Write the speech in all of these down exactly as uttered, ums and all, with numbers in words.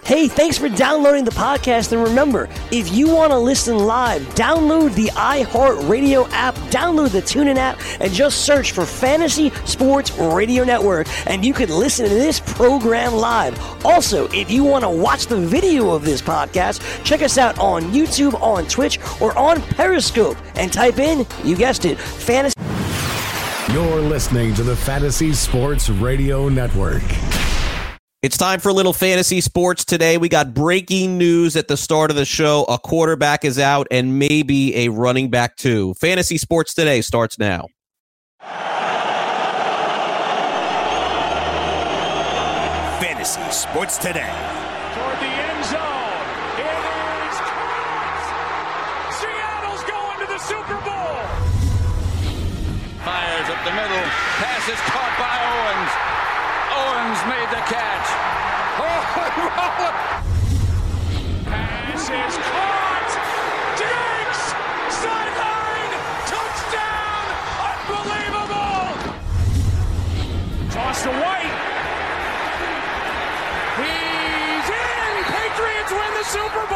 Hey, thanks for downloading the podcast, and remember, if you want to listen live, download the iHeartRadio app, download the TuneIn app, and just search for Fantasy Sports Radio Network, and you can listen to this program live. Also, if you want to watch the video of this podcast, check us out on YouTube, on Twitch, or on Periscope, and type in, you guessed it, Fantasy. You're listening to the Fantasy Sports Radio Network. It's time for a little fantasy sports today. We got breaking news at the start of the show. A quarterback is out and maybe a running back too. Fantasy sports today starts now. Fantasy sports today. Toward the end zone. It is caught. Seattle's going to the Super Bowl. Fires up the middle. Pass is caught by Owens. Owens made the catch. Oh, pass is caught. Diggs, sideline, touchdown, unbelievable. Toss to White. He's in. Patriots win the Super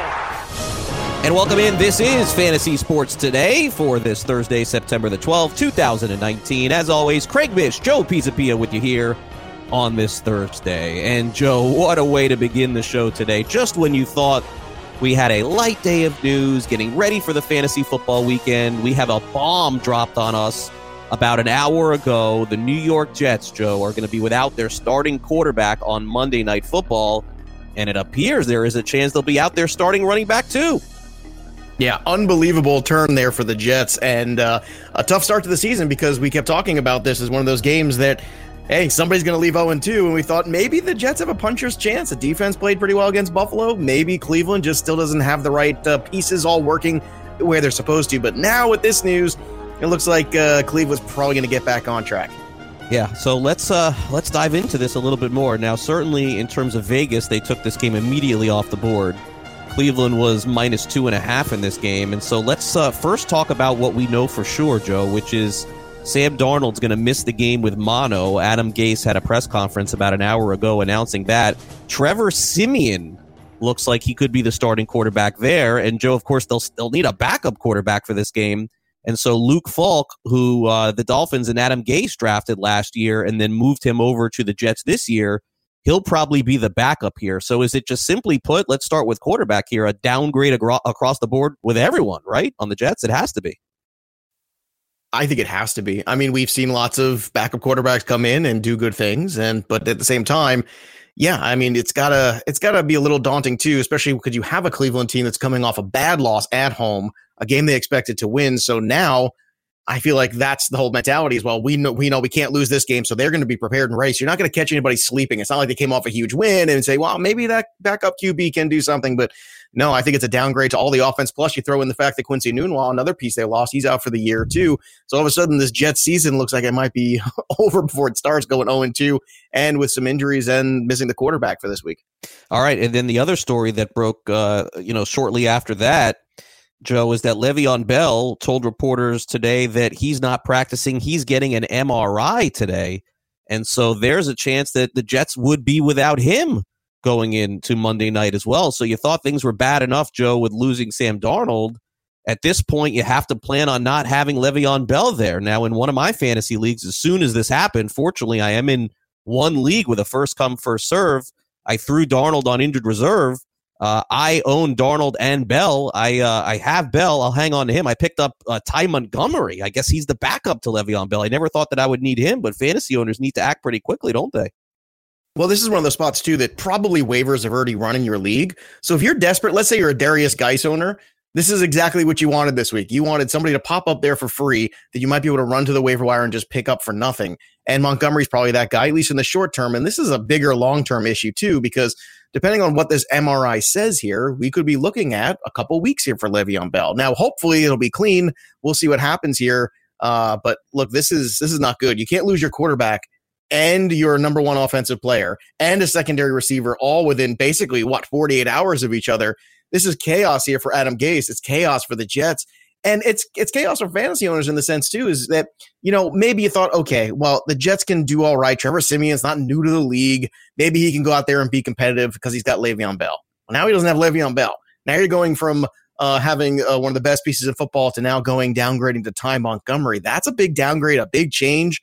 Bowl. And welcome in. This is Fantasy Sports Today for this Thursday, September the twelfth, two thousand nineteen. As always, Craig Bish, Joe Pisapia with you here on this Thursday. And Joe, what a way to begin the show today. Just when you thought we had a light day of news, getting ready for the fantasy football weekend, we have a bomb dropped on us about an hour ago. The New York Jets, Joe, are going to be without their starting quarterback on Monday Night Football, and it appears there is a chance they'll be out there starting running back too. Yeah, unbelievable turn there for the Jets, and uh, a tough start to the season because we kept talking about this as one of those games that, hey, somebody's going to leave oh and two, and we thought maybe the Jets have a puncher's chance. The defense played pretty well against Buffalo. Maybe Cleveland just still doesn't have the right uh, pieces all working where they're supposed to. But now with this news, it looks like uh, Cleveland's probably going to get back on track. Yeah, so let's uh, let's dive into this a little bit more. Now, certainly in terms of Vegas, they took this game immediately off the board. Cleveland was minus two and a half in this game. And so let's uh, first talk about what we know for sure, Joe, which is Sam Darnold's going to miss the game with mono. Adam Gase had a press conference about an hour ago announcing that. Trevor Siemian looks like he could be the starting quarterback there. And, Joe, of course, they'll still need a backup quarterback for this game. And so Luke Falk, who uh, the Dolphins and Adam Gase drafted last year and then moved him over to the Jets this year, he'll probably be the backup here. So is it just simply put, let's start with quarterback here, a downgrade agro- across the board with everyone, right? On the Jets, it has to be. I think it has to be. I mean, we've seen lots of backup quarterbacks come in and do good things, and but at the same time, yeah, I mean, it's gotta it's gotta be a little daunting too, especially because you have a Cleveland team that's coming off a bad loss at home, a game they expected to win. So now I feel like that's the whole mentality as well. We know we know we can't lose this game, so they're going to be prepared and ready. So you're not going to catch anybody sleeping. It's not like they came off a huge win and say, well, maybe that backup Q B can do something. But no, I think it's a downgrade to all the offense. Plus, you throw in the fact that Quincy Nunwa, another piece they lost, he's out for the year too. So all of a sudden, this Jets season looks like it might be over before it starts, going oh and two, and with some injuries and missing the quarterback for this week. All right, and then the other story that broke, uh, you know, shortly after that, Joe, is that Le'Veon Bell told reporters today that he's not practicing. He's getting an M R I today. And so there's a chance that the Jets would be without him going into Monday night as well. So you thought things were bad enough, Joe, with losing Sam Darnold. At this point, you have to plan on not having Le'Veon Bell there. Now, in one of my fantasy leagues, as soon as this happened, fortunately, I am in one league with a first-come, first-serve. I threw Darnold on injured reserve. Uh, I own Darnold and Bell. I uh, I have Bell. I'll hang on to him. I picked up uh, Ty Montgomery. I guess he's the backup to Le'Veon Bell. I never thought that I would need him, but fantasy owners need to act pretty quickly, don't they? Well, this is one of those spots, too, that probably waivers have already run in your league. So if you're desperate, let's say you're a Darius Geis owner, this is exactly what you wanted this week. You wanted somebody to pop up there for free that you might be able to run to the waiver wire and just pick up for nothing. And Montgomery's probably that guy, at least in the short term. And this is a bigger long-term issue, too, because depending on what this M R I says here, we could be looking at a couple weeks here for Le'Veon Bell. Now, hopefully it'll be clean. We'll see what happens here. Uh, but look, this is this is not good. You can't lose your quarterback and your number one offensive player and a secondary receiver all within basically, what, forty-eight hours of each other. This is chaos here for Adam Gase. It's chaos for the Jets. And it's it's chaos for fantasy owners in the sense, too, is that, you know, maybe you thought, okay, well, the Jets can do all right. Trevor Siemian's not new to the league. Maybe he can go out there and be competitive because he's got Le'Veon Bell. Well, now he doesn't have Le'Veon Bell. Now you're going from uh, having uh, one of the best pieces in football to now going downgrading to Ty Montgomery. That's a big downgrade, a big change.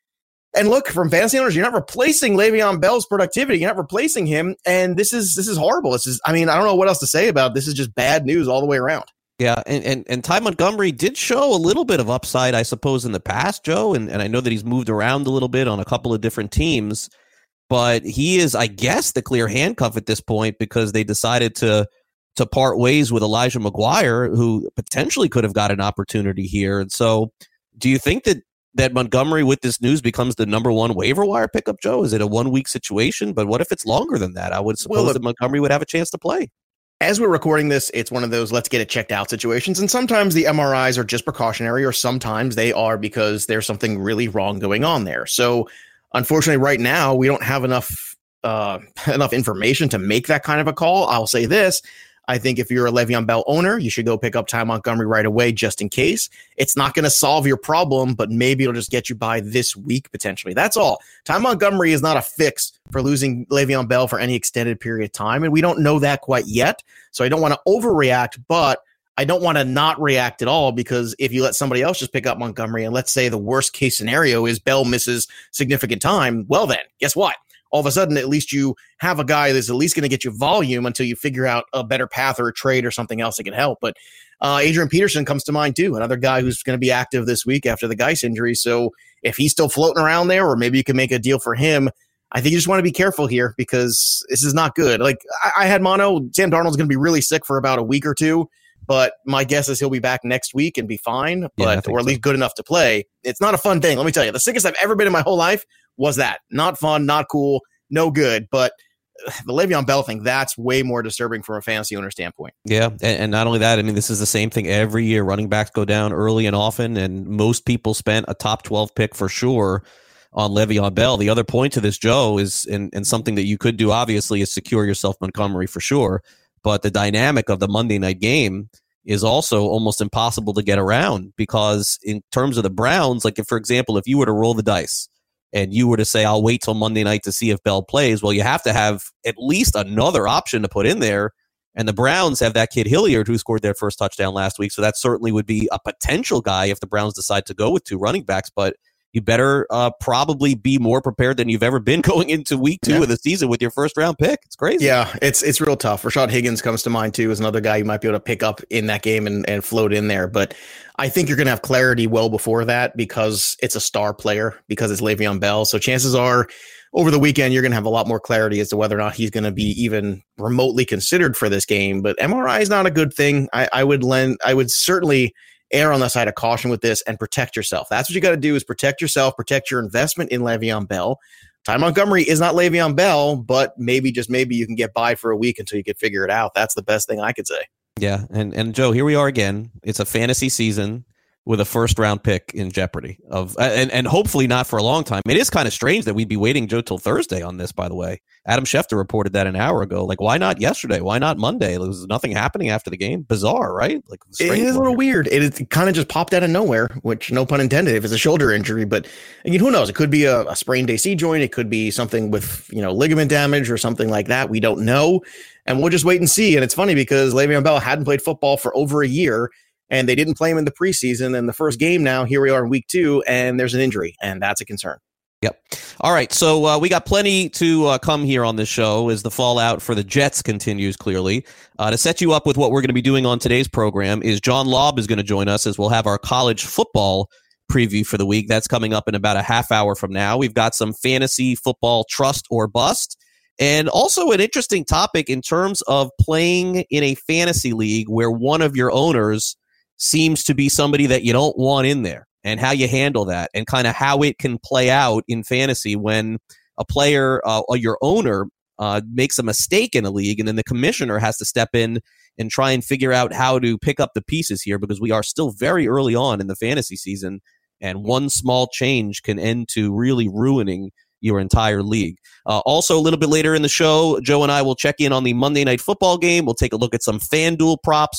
And look, from fantasy owners, you're not replacing Le'Veon Bell's productivity. You're not replacing him. And this is this is horrible. This is, I mean, I don't know what else to say about it. This is just bad news all the way around. Yeah, and, and, and Ty Montgomery did show a little bit of upside, I suppose, in the past, Joe, and, and I know that he's moved around a little bit on a couple of different teams, but he is, I guess, the clear handcuff at this point because they decided to to part ways with Elijah McGuire, who potentially could have got an opportunity here. And so do you think that, that Montgomery, with this news, becomes the number one waiver wire pickup, Joe? Is it a one-week situation? But what if it's longer than that? I would suppose well, look, that Montgomery would have a chance to play. As we're recording this, it's one of those let's get it checked out situations. And sometimes the M R Is are just precautionary, or sometimes they are because there's something really wrong going on there. So unfortunately, right now, we don't have enough uh, enough information to make that kind of a call. I'll say this. I think if you're a Le'Veon Bell owner, you should go pick up Ty Montgomery right away just in case. It's not going to solve your problem, but maybe it'll just get you by this week potentially. That's all. Ty Montgomery is not a fix for losing Le'Veon Bell for any extended period of time, and we don't know that quite yet. So I don't want to overreact, but I don't want to not react at all, because if you let somebody else just pick up Montgomery, and let's say the worst case scenario is Bell misses significant time, well then, guess what? All of a sudden, at least you have a guy that's at least going to get you volume until you figure out a better path or a trade or something else that can help. But uh, Adrian Peterson comes to mind, too, another guy who's going to be active this week after the Geis injury. So if he's still floating around there, or maybe you can make a deal for him, I think you just want to be careful here because this is not good. Like I, I had mono, Sam Darnold's going to be really sick for about a week or two, but my guess is he'll be back next week and be fine, but yeah, or at least so. good enough to play. It's not a fun thing. Let me tell you, the sickest I've ever been in my whole life was that. Not fun, not cool, no good. But the Le'Veon Bell thing, that's way more disturbing from a fantasy owner standpoint. Yeah, and, and not only that, I mean, this is the same thing every year. Running backs go down early and often, and most people spent a top twelve pick for sure on Le'Veon Bell. The other point to this, Joe, is, and, and something that you could do, obviously, is secure yourself Montgomery for sure. But the dynamic of the Monday night game is also almost impossible to get around, because in terms of the Browns, like if, for example, if you were to roll the dice and you were to say, I'll wait till Monday night to see if Bell plays, well, you have to have at least another option to put in there. And the Browns have that kid Hilliard who scored their first touchdown last week. So that certainly would be a potential guy if the Browns decide to go with two running backs. But you better uh, probably be more prepared than you've ever been going into week two yeah. of the season with your first round pick. It's crazy. Yeah, it's it's real tough. Rashad Higgins comes to mind too, as another guy you might be able to pick up in that game and, and float in there. But I think you're going to have clarity well before that, because it's a star player, because it's Le'Veon Bell. So chances are over the weekend, you're going to have a lot more clarity as to whether or not he's going to be even remotely considered for this game. But M R I is not a good thing. I, I would lend, I would certainly err on the side of caution with this and protect yourself. That's what you got to do, is protect yourself, protect your investment in Le'Veon Bell. Ty Montgomery is not Le'Veon Bell, but maybe, just maybe, you can get by for a week until you can figure it out. That's the best thing I could say. Yeah, and, and Joe, here we are again. It's a fantasy season with a first round pick in jeopardy of, and, and hopefully not for a long time. It is kind of strange that we'd be waiting, Joe, till Thursday on this, by the way. Adam Schefter reported that an hour ago. Like, why not yesterday? Why not Monday? There was nothing happening after the game. Bizarre, right? Like, it is a little weird. It, is, it kind of just popped out of nowhere, which, no pun intended, if it's a shoulder injury. But again, who knows? It could be a, a sprained A C joint. It could be something with, you know, ligament damage or something like that. We don't know. And we'll just wait and see. And it's funny because Le'Veon Bell hadn't played football for over a year, and they didn't play him in the preseason. And the first game now, here we are in week two, and there's an injury, and that's a concern. Yep. All right. So uh, we got plenty to uh, come here on this show as the fallout for the Jets continues, clearly. Uh, to set you up with what we're going to be doing on today's program is John Laub is going to join us, as we'll have our college football preview for the week. That's coming up in about a half hour from now. We've got some fantasy football trust or bust, and also an interesting topic in terms of playing in a fantasy league where one of your owners seems to be somebody that you don't want in there, and how you handle that, and kind of how it can play out in fantasy when a player uh, or your owner uh, makes a mistake in a league, and then the commissioner has to step in and try and figure out how to pick up the pieces here, because we are still very early on in the fantasy season, and one small change can end to really ruining your entire league. Uh, also, a little bit later in the show, Joe and I will check in on the Monday Night Football game. We'll take a look at some FanDuel props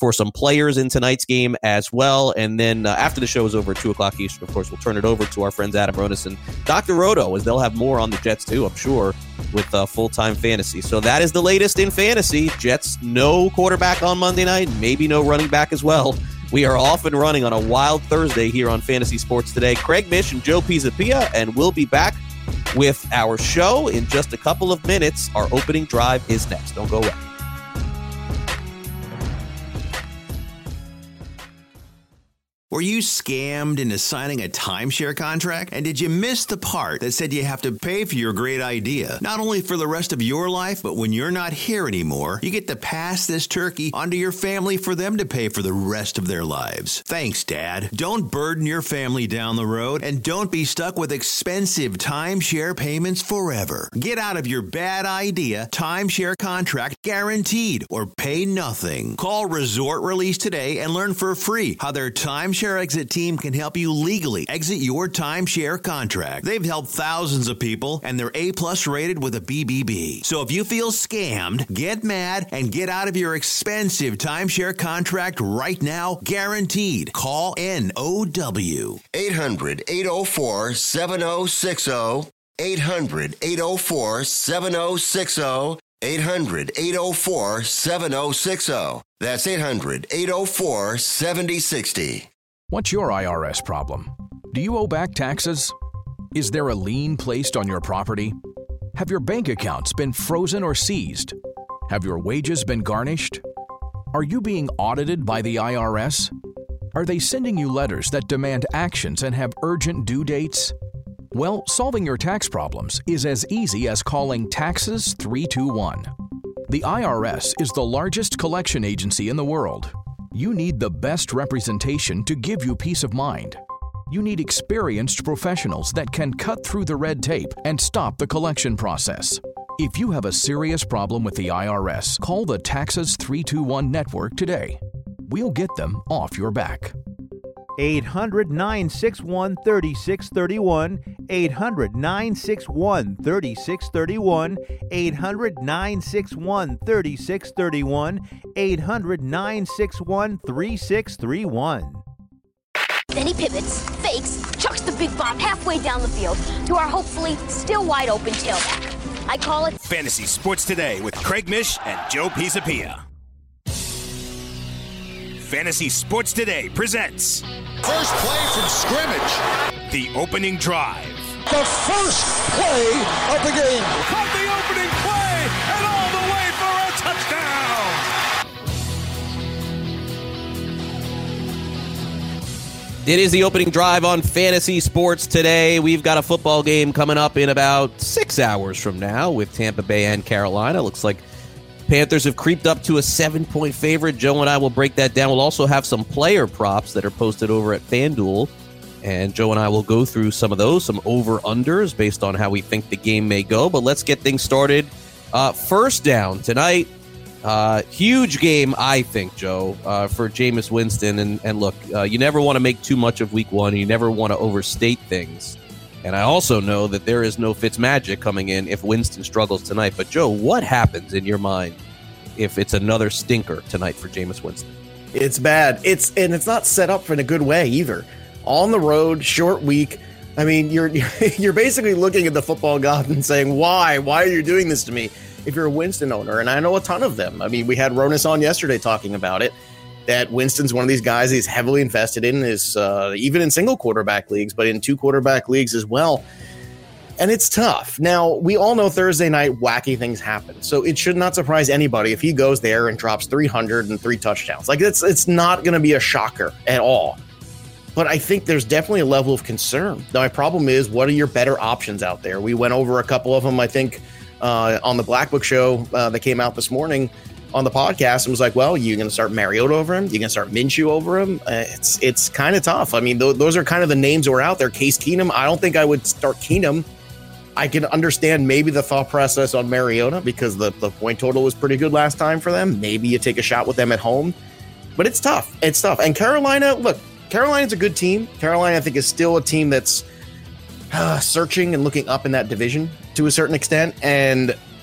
for some players in tonight's game as well. And then uh, after the show is over at two o'clock Eastern, of course, we'll turn it over to our friends Adam Ronis and Doctor Roto, as they'll have more on the Jets too, I'm sure, with uh, full-time fantasy. So that is the latest in fantasy. Jets, no quarterback on Monday night, maybe no running back as well. We are off and running on a wild Thursday here on Fantasy Sports Today. Craig Mish and Joe Pisapia, and we'll be back with our show in just a couple of minutes. Our opening drive is next. Don't go away. Were you scammed into signing a timeshare contract? And did you miss the part that said you have to pay for your great idea? Not only for the rest of your life, but when you're not here anymore, you get to pass this turkey onto your family for them to pay for the rest of their lives. Thanks, Dad. Don't burden your family down the road, and don't be stuck with expensive timeshare payments forever. Get out of your bad idea timeshare contract guaranteed, or pay nothing. Call Resort Release today and learn for free how their timeshare exit team can help you legally exit your timeshare contract. They've helped thousands of people, and they're A-plus rated with a B B B. So if you feel scammed, get mad and get out of your expensive timeshare contract right now, guaranteed. Call N O W. eight hundred, eight oh four, seven oh six oh. eight hundred, eight oh four, seven oh six oh. eight hundred, eight oh four, seven oh six oh. That's eight hundred, eight oh four, seven oh six oh. What's your I R S problem? Do you owe back taxes? Is there a lien placed on your property? Have your bank accounts been frozen or seized? Have your wages been garnished? Are you being audited by the I R S? Are they sending you letters that demand actions and have urgent due dates? Well, solving your tax problems is as easy as calling Taxes three two one. The I R S is the largest collection agency in the world. You need the best representation to give you peace of mind. You need experienced professionals that can cut through the red tape and stop the collection process. If you have a serious problem with the I R S, call the Taxes three two one network today. We'll get them off your back. eight hundred, nine six one, three six three one, eight hundred, nine six one, three six three one, eight hundred, nine six one, three six three one, eight hundred, nine six one, three six three one. Then he pivots, fakes, chucks the big bomb halfway down the field to our hopefully still wide open tailback. I call it Fantasy Sports Today with Craig Mish and Joe Pisapia. Fantasy Sports Today presents first play from scrimmage, the opening drive. The first play of the game. Caught the opening play and all the way for a touchdown. It is the opening drive on Fantasy Sports Today. We've got a football game coming up in about six hours from now with Tampa Bay and Carolina. Looks like Panthers have creeped up to a seven-point favorite. Joe and I will break that down. We'll also have some player props that are posted over at FanDuel, and Joe and I will go through some of those, some over-unders based on how we think the game may go. But let's get things started. Uh, first down tonight, uh, huge game, I think, Joe, uh, for Jameis Winston. And, and look, uh, you never want to make too much of week one. You never want to overstate things. And I also know that there is no Fitzmagic coming in if Winston struggles tonight. But, Joe, what happens in your mind if it's another stinker tonight for Jameis Winston? It's bad. It's and it's not set up in a good way either. On the road, short week. I mean, you're you're basically looking at the football god and saying, why? Why are you doing this to me? If you're a Winston owner, and I know a ton of them. I mean, we had Ronis on yesterday talking about it, that Winston's one of these guys he's heavily invested in, is uh, even in single quarterback leagues, but in two quarterback leagues as well. And it's tough. Now, we all know Thursday night wacky things happen. So it should not surprise anybody if he goes there and drops three hundred and three touchdowns. Like, it's, it's not going to be a shocker at all. But I think there's definitely a level of concern. Now, my problem is, what are your better options out there? We went over a couple of them, I think, uh, on the Black Book show uh, that came out this morning on the podcast, and was like, well, you're going to start Mariota over him? You're going to start Minshew over him? Uh, it's it's kind of tough. I mean, th- those are kind of the names that were out there. Case Keenum, I don't think I would start Keenum. I can understand maybe the thought process on Mariota because the, the point total was pretty good last time for them. Maybe you take a shot with them at home. But it's tough. It's tough. And Carolina, look, Carolina's a good team. Carolina, I think, is still a team that's uh, searching and looking up in that division to a certain extent. And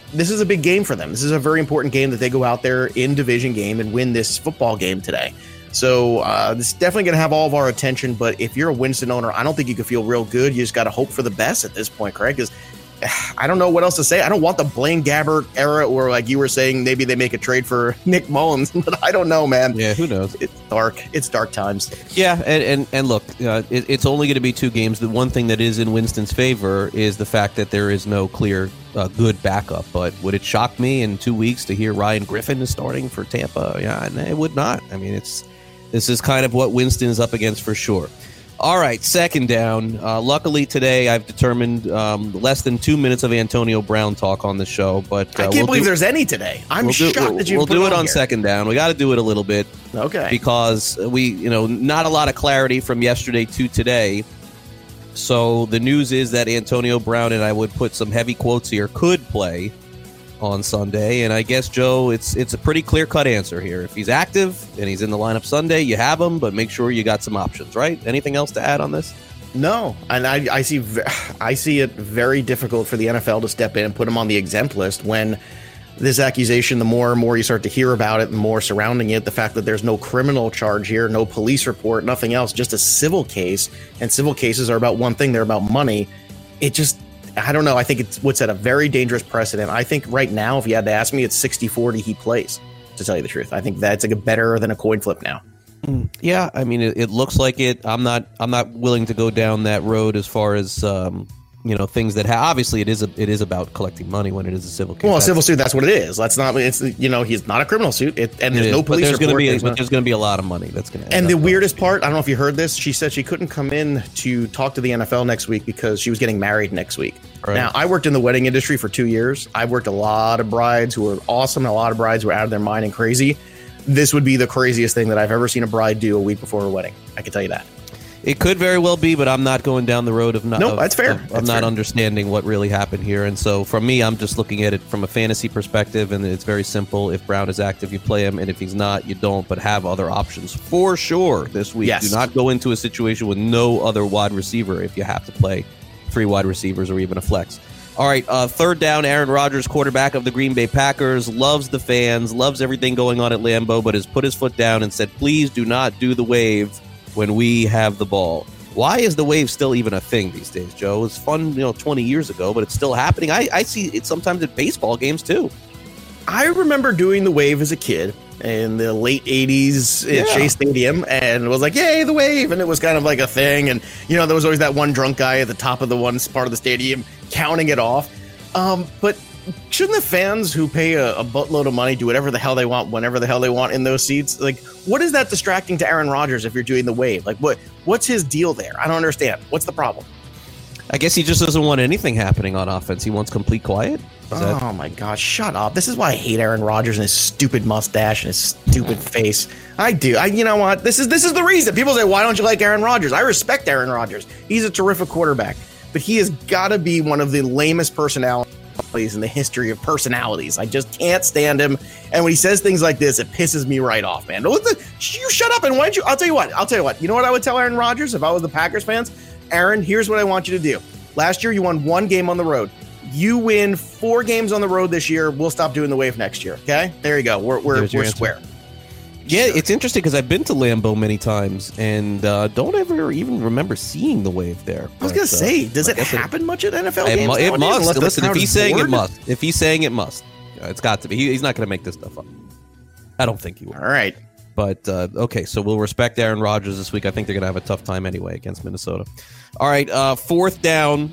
this is a big game for them. This is a very important game that they go out there in division game and win this football game today. So uh, this is definitely going to have all of our attention. But if you're a Winston owner, I don't think you can feel real good. You just got to hope for the best at this point, Craig, because I don't know what else to say. I don't want the Blaine Gabbert era or, like you were saying, maybe they make a trade for Nick Mullins. But I don't know, man. Yeah, who knows? It's dark. It's dark times. Yeah, and and, and look, uh, it, it's only going to be two games. The one thing that is in Winston's favor is the fact that there is no clear uh, good backup. But would it shock me in two weeks to hear Ryan Griffin is starting for Tampa? Yeah, it would not. I mean, it's this is kind of what Winston is up against for sure. All right, second down. Uh, luckily today, I've determined um, less than two minutes of Antonio Brown talk on the show. But uh, I can't we'll believe do, there's any today. I'm we'll shocked do, we'll, that you We'll put do it it on on here. second down. We got to do it a little bit, okay? Because we, you know, not a lot of clarity from yesterday to today. So the news is that Antonio Brown, and I would put some heavy quotes here, could play on Sunday. And I guess, Joe, it's it's a pretty clear-cut answer here. If he's active and he's in the lineup Sunday, you have him, but make sure you got some options, right? Anything else to add on this? No, and I, I see I see it very difficult for the N F L to step in and put him on the exempt list when this accusation, the more and more you start to hear about it, the more surrounding it, the fact that there's no criminal charge here, no police report, nothing else, just a civil case, and civil cases are about one thing, they're about money. It just, I don't know, I think it's what's at a very dangerous precedent. I think right now, if you had to ask me, it's sixty forty he plays, to tell you the truth. I think that's like a better than a coin flip now. Yeah, I mean, it, it looks like it. I'm not. I'm not willing to go down that road as far as um, you know, things that ha- obviously it is. A, it is about collecting money when it is a civil case. Well, a that's, civil suit. That's what it is. That's not. It's you know, he's not a criminal suit, it, and there's is, no police but there's report. Gonna be, there's but no, there's going to be a lot of money that's going to. And the weirdest part, I don't know if you heard this. She said she couldn't come in to talk to the N F L next week because she was getting married next week. Right. Now, I worked in the wedding industry for two years. I've worked a lot of brides who were awesome, and a lot of brides who were out of their mind and crazy. This would be the craziest thing that I've ever seen a bride do a week before her wedding. I can tell you that. It could very well be, but I'm not going down the road of not. No, of, that's fair. Of, that's I'm not fair. understanding what really happened here, and so from me, I'm just looking at it from a fantasy perspective, and it's very simple. If Brown is active, you play him, and if he's not, you don't. But have other options for sure this week. Yes. Do not go into a situation with no other wide receiver if you have to play three wide receivers or even a flex. All right, uh, third down, Aaron Rodgers, quarterback of the Green Bay Packers, loves the fans, loves everything going on at Lambeau, but has put his foot down and said, please do not do the wave when we have the ball. Why is the wave still even a thing these days, Joe? It was fun, you know, twenty years ago, but it's still happening. I, I see it sometimes at baseball games, too. I remember doing the wave as a kid in the late eighties at Yeah. Shea Stadium, and it was like, yay, the wave, and it was kind of like a thing. And, you know, there was always that one drunk guy at the top of the one part of the stadium counting it off. Um, but shouldn't the fans who pay a, a buttload of money do whatever the hell they want, whenever the hell they want in those seats? Like, what is that distracting to Aaron Rodgers if you're doing the wave? Like, what what's his deal there? I don't understand. What's the problem? I guess he just doesn't want anything happening on offense. He wants complete quiet. Is that- Oh my gosh, shut up. This is why I hate Aaron Rodgers and his stupid mustache and his stupid face. I do. I you know what? This is this is the reason. People say, why don't you like Aaron Rodgers? I respect Aaron Rodgers. He's a terrific quarterback. But he has got to be one of the lamest personalities in the history of personalities. I just can't stand him. And when he says things like this, it pisses me right off, man. What the, you shut up and why don't you? I'll tell you what. I'll tell you what. You know what I would tell Aaron Rodgers if I was the Packers fans? Aaron, here's what I want you to do. Last year, you won one game on the road. You win four games on the road this year. We'll stop doing the wave next year. Okay? There you go. We're we're, There's your we're answer. square. Yeah, it's interesting because I've been to Lambeau many times and uh, don't ever even remember seeing the wave there. I was But, going uh, to say, does I it guess happen much at N F L It, games mu- it nowadays, must. unless the Listen, if crowd he's is saying it bored? must. If he's saying it must. Uh, It's got to be. He, he's not going to make this stuff up. I don't think he will. All right. But, uh, okay, so we'll respect Aaron Rodgers this week. I think they're going to have a tough time anyway against Minnesota. All right, uh, fourth down.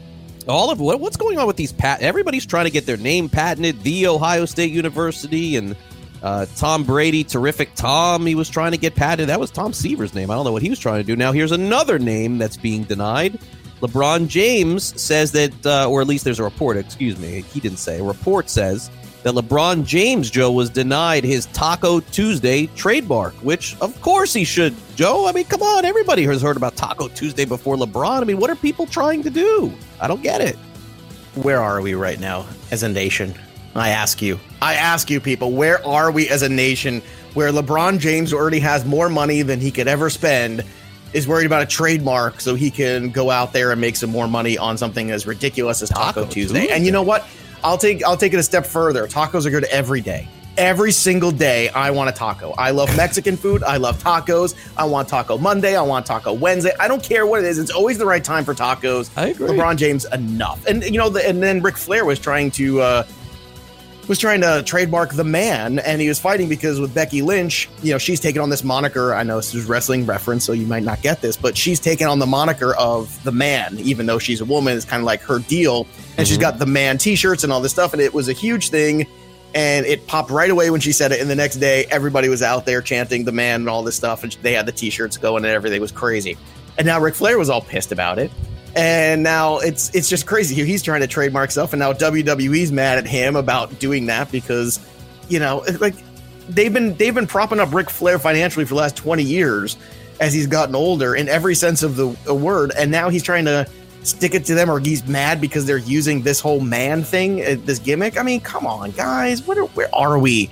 All of what, what's going on with these pat? Everybody's trying to get their name patented. The Ohio State University and uh, Tom Brady, terrific Tom. He was trying to get patented. That was Tom Seaver's name. I don't know what he was trying to do. Now here's another name that's being denied. LeBron James says that, uh, or at least there's a report. Excuse me, he didn't say. A report says that LeBron James, Joe, was denied his Taco Tuesday trademark, which of course he should, Joe. I mean, come on, everybody has heard about Taco Tuesday before LeBron. I mean, what are people trying to do? I don't get it. Where are we right now as a nation? I ask you. I ask you, people, where are we as a nation where LeBron James already has more money than he could ever spend, is worried about a trademark so he can go out there and make some more money on something as ridiculous as Taco, Taco Tuesday. Tuesday. And you know what? I'll take I'll take it a step further. Tacos are good every day. Every single day, I want a taco. I love Mexican food. I love tacos. I want Taco Monday. I want Taco Wednesday. I don't care what it is. It's always the right time for tacos. I agree. LeBron James, enough. And you know, the, and then Ric Flair was trying to uh, was trying to trademark the man, and he was fighting because with Becky Lynch, you know, she's taken on this moniker. I know this is wrestling reference, so you might not get this, but she's taken on the moniker of the man, even though she's a woman. It's kind of like her deal, and mm-hmm. she's got the man T-shirts and all this stuff, and it was a huge thing. And it popped right away when she said it. And the next day, everybody was out there chanting the man and all this stuff. And they had the T-shirts going and everything was crazy. And now Ric Flair was all pissed about it. And now it's it's just crazy. He's trying to trademark stuff. And now W W E's mad at him about doing that because, you know, like they've been they've been propping up Ric Flair financially for the last twenty years as he's gotten older in every sense of the, the word. And now he's trying to stick it to them, or he's mad because they're using this whole man thing, uh, this gimmick. I mean, come on, guys, what are, where are we?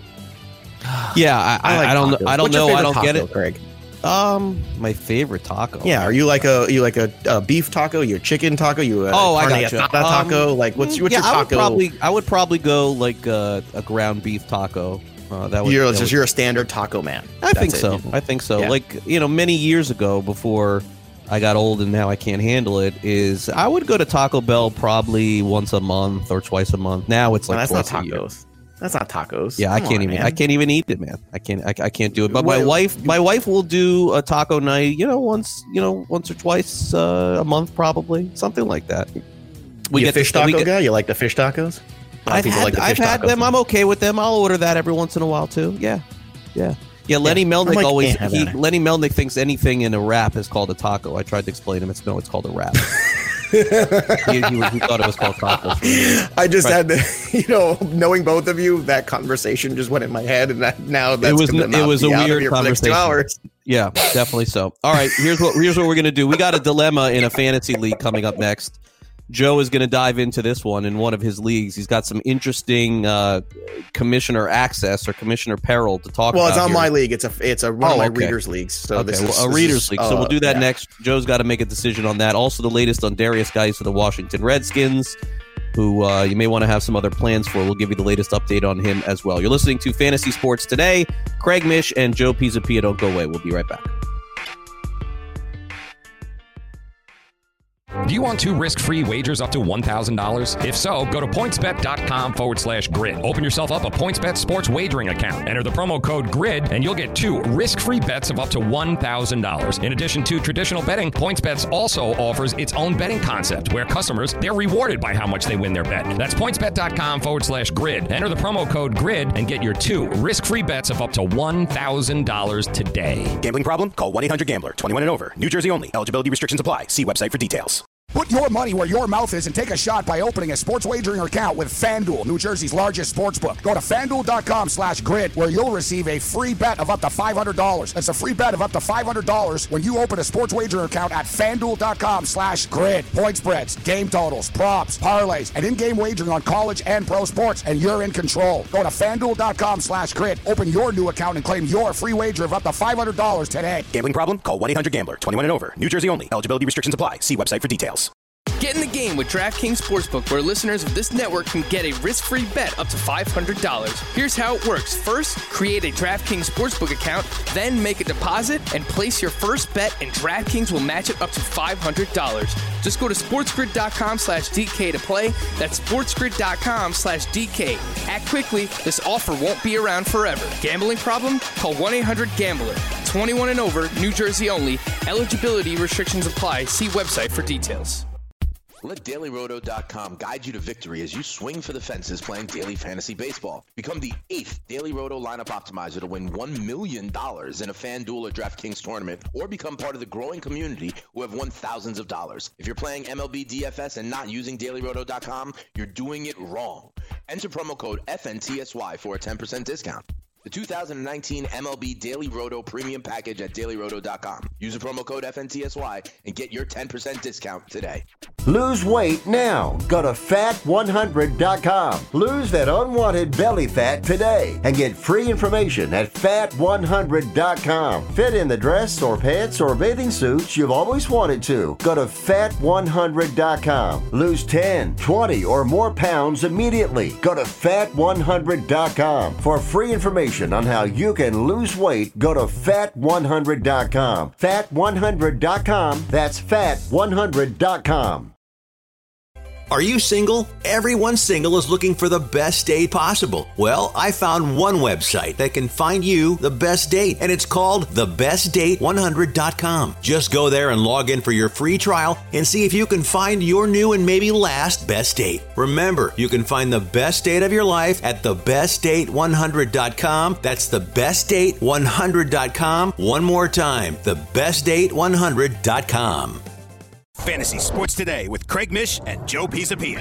Yeah, I, I, like I don't, I don't What's know, I don't taco, get it, Craig. Um, my favorite taco. Yeah, are you like a you like a, a beef taco? You a chicken taco? You a oh, carne I got you. asada taco? Um, like what's what's yeah, your taco? I would probably, I would probably go like a, a ground beef taco. Uh, that would, you're that just would, you're a standard taco man. I That's think it. so. I think so. Yeah. Like, you know, many years ago, before I got old and now I can't handle it, is I would go to Taco Bell probably once a month or twice a month. Now it's like no, that's twice not tacos. That's not tacos. Yeah, Come I can't on, even. man. I can't even eat it, man. I can't. I, I can't do it. But my Wait, wife, my wife will do a taco night. You know, once, you know, once or twice uh, a month, probably something like that. We you get fish to, taco get, guy. You like the fish tacos? I've had, like the I've fish had tacos. them. I'm okay with them. I'll order that every once in a while too. Yeah, yeah, yeah. Lenny Yeah, Melnick like, always. eh, He, Lenny Melnick thinks anything in a wrap is called a taco. I tried to explain him. It's no, it's called a wrap. he, he, he thought it was called tacos. I just Right. had to, you know, knowing both of you, that conversation just went in my head, and that, now that's it was gonna it not was be a out of weird here for the next two conversation. hours. Yeah, definitely so. All right, here's what here's what we're gonna do. We got a dilemma in a fantasy league coming up next. Joe is going to dive into this one in one of his leagues. He's got some interesting uh, commissioner access or commissioner peril to talk Well, about. it's not here. my league. It's a it's a one Oh, of my okay. readers leagues. So okay, this well, is a this readers is, league. uh, So we'll do that yeah. next. Joe's got to make a decision on that. Also, the latest on Darius Geis of the Washington Redskins, who uh, you may want to have some other plans for. We'll give you the latest update on him as well. You're listening to Fantasy Sports Today. Craig Mish and Joe Pisapia. Don't go away. We'll be right back. Do you want two risk-free wagers up to one thousand dollars? If so, go to pointsbet.com forward slash grid. Open yourself up a PointsBet sports wagering account. Enter the promo code GRID, and you'll get two risk-free bets of up to one thousand dollars. In addition to traditional betting, PointsBet also offers its own betting concept, where customers, they're rewarded by how much they win their bet. That's pointsbet.com forward slash grid. Enter the promo code GRID and get your two risk-free bets of up to one thousand dollars today. Gambling problem? Call one eight hundred gambler. twenty-one and over. New Jersey only. Eligibility restrictions apply. See website for details. Put your money where your mouth is and take a shot by opening a sports wagering account with FanDuel, New Jersey's largest sports book. Go to FanDuel.com slash grid where you'll receive a free bet of up to five hundred dollars. That's a free bet of up to five hundred dollars when you open a sports wagering account at FanDuel.com slash grid. Point spreads, game totals, props, parlays, and in-game wagering on college and pro sports, and you're in control. Go to FanDuel.com slash grid. Open your new account and claim your free wager of up to five hundred dollars today. Gambling problem? Call one eight hundred gambler. twenty-one and over. New Jersey only. Eligibility restrictions apply. See website for details. Get in the game with DraftKings Sportsbook, where listeners of this network can get a risk-free bet up to five hundred dollars. Here's how it works. First, create a DraftKings Sportsbook account, then make a deposit and place your first bet, and DraftKings will match it up to five hundred dollars. Just go to sportsgrid.com slash DK to play. That's sportsgrid.com slash DK. Act quickly. This offer won't be around forever. Gambling problem? Call one eight hundred gambler. twenty-one and over, New Jersey only. Eligibility restrictions apply. See website for details. Let Daily Roto dot com guide you to victory as you swing for the fences playing daily fantasy baseball. Become the eighth Daily Roto lineup optimizer to win one million dollars in a FanDuel or DraftKings tournament, or become part of the growing community who have won thousands of dollars. If you're playing M L B D F S and not using Daily Roto dot com, you're doing it wrong. Enter promo code F N T S Y for a ten percent discount. The two thousand nineteen M L B Daily Roto Premium Package at Daily Roto dot com. Use the promo code F N T S Y and get your ten percent discount today. Lose weight now. Go to fat one hundred dot com. Lose that unwanted belly fat today and get free information at fat one hundred dot com. Fit in the dress or pants or bathing suits you've always wanted to. Go to fat one hundred dot com. Lose ten, twenty, or more pounds immediately. Go to fat one hundred dot com. For free information on how you can lose weight, go to fat one hundred dot com. fat one hundred dot com. That's fat one hundred dot com. Are you single? Everyone single is looking for the best date possible. Well, I found one website that can find you the best date, and it's called the best date one hundred dot com. Just go there and log in for your free trial and see if you can find your new and maybe last best date. Remember, you can find the best date of your life at the best date one hundred dot com. That's the best date one hundred dot com. One more time, the best date one hundred dot com. Fantasy Sports Today with Craig Mish and Joe Pisapia.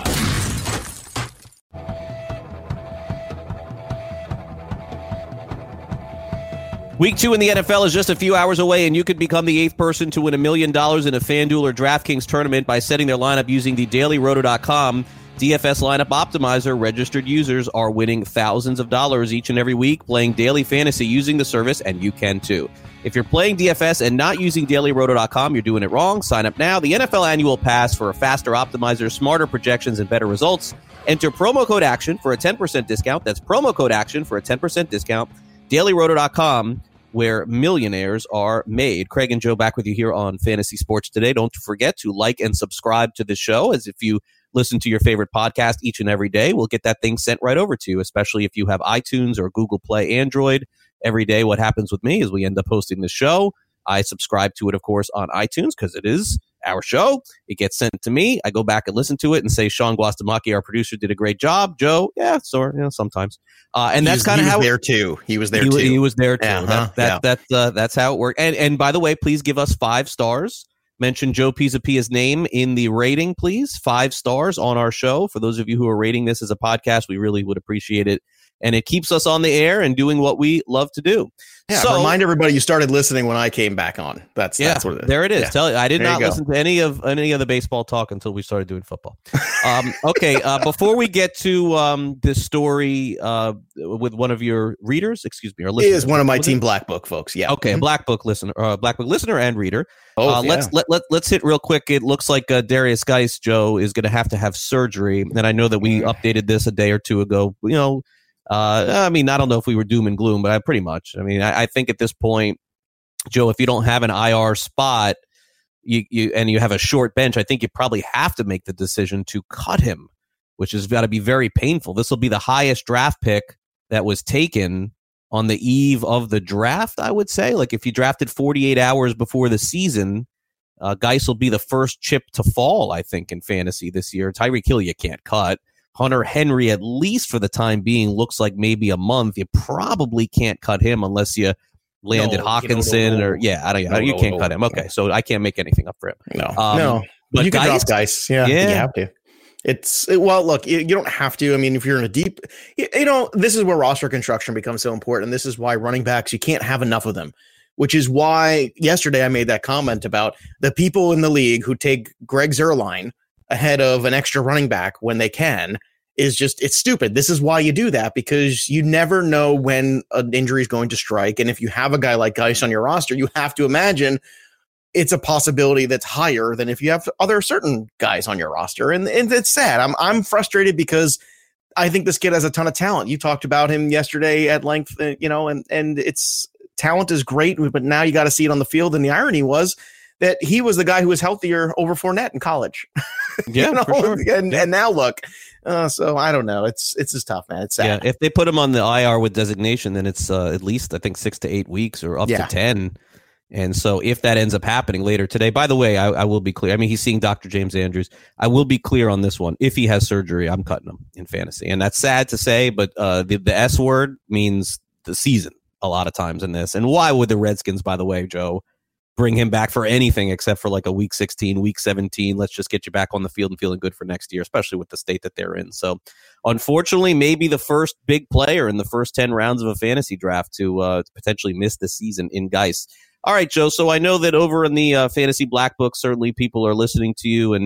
Week two in the N F L is just a few hours away, and you could become the eighth person to win a million dollars in a FanDuel or DraftKings tournament by setting their lineup using the daily roto dot com D F S lineup optimizer. Registered users are winning thousands of dollars each and every week playing daily fantasy using the service, and you can too. If you're playing D F S and not using daily roto dot com, you're doing it wrong. Sign up now. The N F L Annual Pass for a faster optimizer, smarter projections, and better results. Enter promo code ACTION for a ten percent discount. That's promo code ACTION for a ten percent discount. daily roto dot com, where millionaires are made. Craig and Joe back with you here on Fantasy Sports Today. Don't forget to like and subscribe to the show, as if you listen to your favorite podcast each and every day, we'll get that thing sent right over to you, especially if you have iTunes or Google Play Android. Every day, what happens with me is we end up hosting the show. I subscribe to it, of course, on iTunes because it is our show. It gets sent to me. I go back and listen to it and say, Sean Guastamacchi, our producer, did a great job. Joe, yeah, so, you know, sometimes. Uh, and he that's kind of how he was there too. He was there he, too. He was there too. Yeah, that, huh? that, yeah. that, uh, that's how it worked. And, and by the way, please give us five stars. Mention Joe Pisapia's name in the rating, please. Five stars on our show. For those of you who are rating this as a podcast, we really would appreciate it. And it keeps us on the air and doing what we love to do. Yeah, so, remind everybody you started listening when I came back on. That's yeah, that's what it is. There it is. Yeah. Tell you, I did there not listen to any of any of the baseball talk until we started doing football. Um, okay, uh, before we get to um, this story uh, with one of your readers, excuse me, or listeners, he is one of my Team Black Book folks. Yeah. Okay, mm-hmm. a Black Book listener, uh, Black Book listener and reader. Oh, uh, yeah. Let's let, let let's hit real quick. It looks like uh, Darius Geis, Joe, is going to have to have surgery, and I know that we mm. updated this a day or two ago. You know. Uh, I mean, I don't know if we were doom and gloom, but I pretty much. I mean, I, I think at this point, Joe, if you don't have an I R spot, you, you and you have a short bench, I think you probably have to make the decision to cut him, which has got to be very painful. This will be the highest draft pick that was taken on the eve of the draft, I would say. Like if you drafted forty-eight hours before the season, uh, Geis will be the first chip to fall, I think, in fantasy this year. Tyreek Hill, you can't cut. Hunter Henry, at least for the time being, looks like maybe a month. You probably can't cut him unless you landed no, Hawkinson no, no, no. or yeah, I don't. No, you no, can't no, cut him. no. Okay, so I can't make anything up for him. No, um, no. But you can Geis, drop Geis. Yeah, yeah, you have to. It's it, well, look, you, you don't have to. I mean, if you're in a deep, you, you know, this is where roster construction becomes so important. This is why running backs, you can't have enough of them. Which is why yesterday I made that comment about the people in the league who take Greg Zuerlein ahead of an extra running back when they can. Is just, it's stupid. This is why you do that, because you never know when an injury is going to strike. And if you have a guy like Geis on your roster, you have to imagine it's a possibility that's higher than if you have other certain guys on your roster. And, and it's sad. I'm I'm frustrated because I think this kid has a ton of talent. You talked about him yesterday at length, uh, you know, and, and it's talent is great, but now you got to see it on the field. And the irony was that he was the guy who was healthier over Fournette in college. Yeah, you know? for sure. And, and now look, uh, so I don't know. It's it's just tough, man. It's sad. Yeah, if they put him on the I R with designation, then it's uh, at least I think six to eight weeks or up Yeah. to ten. And so if that ends up happening later today, by the way, I, I will be clear. I mean, he's seeing Doctor James Andrews. I will be clear on this one. If he has surgery, I'm cutting him in fantasy, and that's sad to say, but uh, the the S word means the season a lot of times in this. And why would the Redskins, by the way, Joe, bring him back for anything except for like a week sixteen, week seventeen. Let's just get you back on the field and feeling good for next year, especially with the state that they're in. So unfortunately, maybe the first big player in the first ten rounds of a fantasy draft to uh, potentially miss the season in Geis. All right, Joe. So I know that over in the uh, Fantasy Black Book, certainly people are listening to you and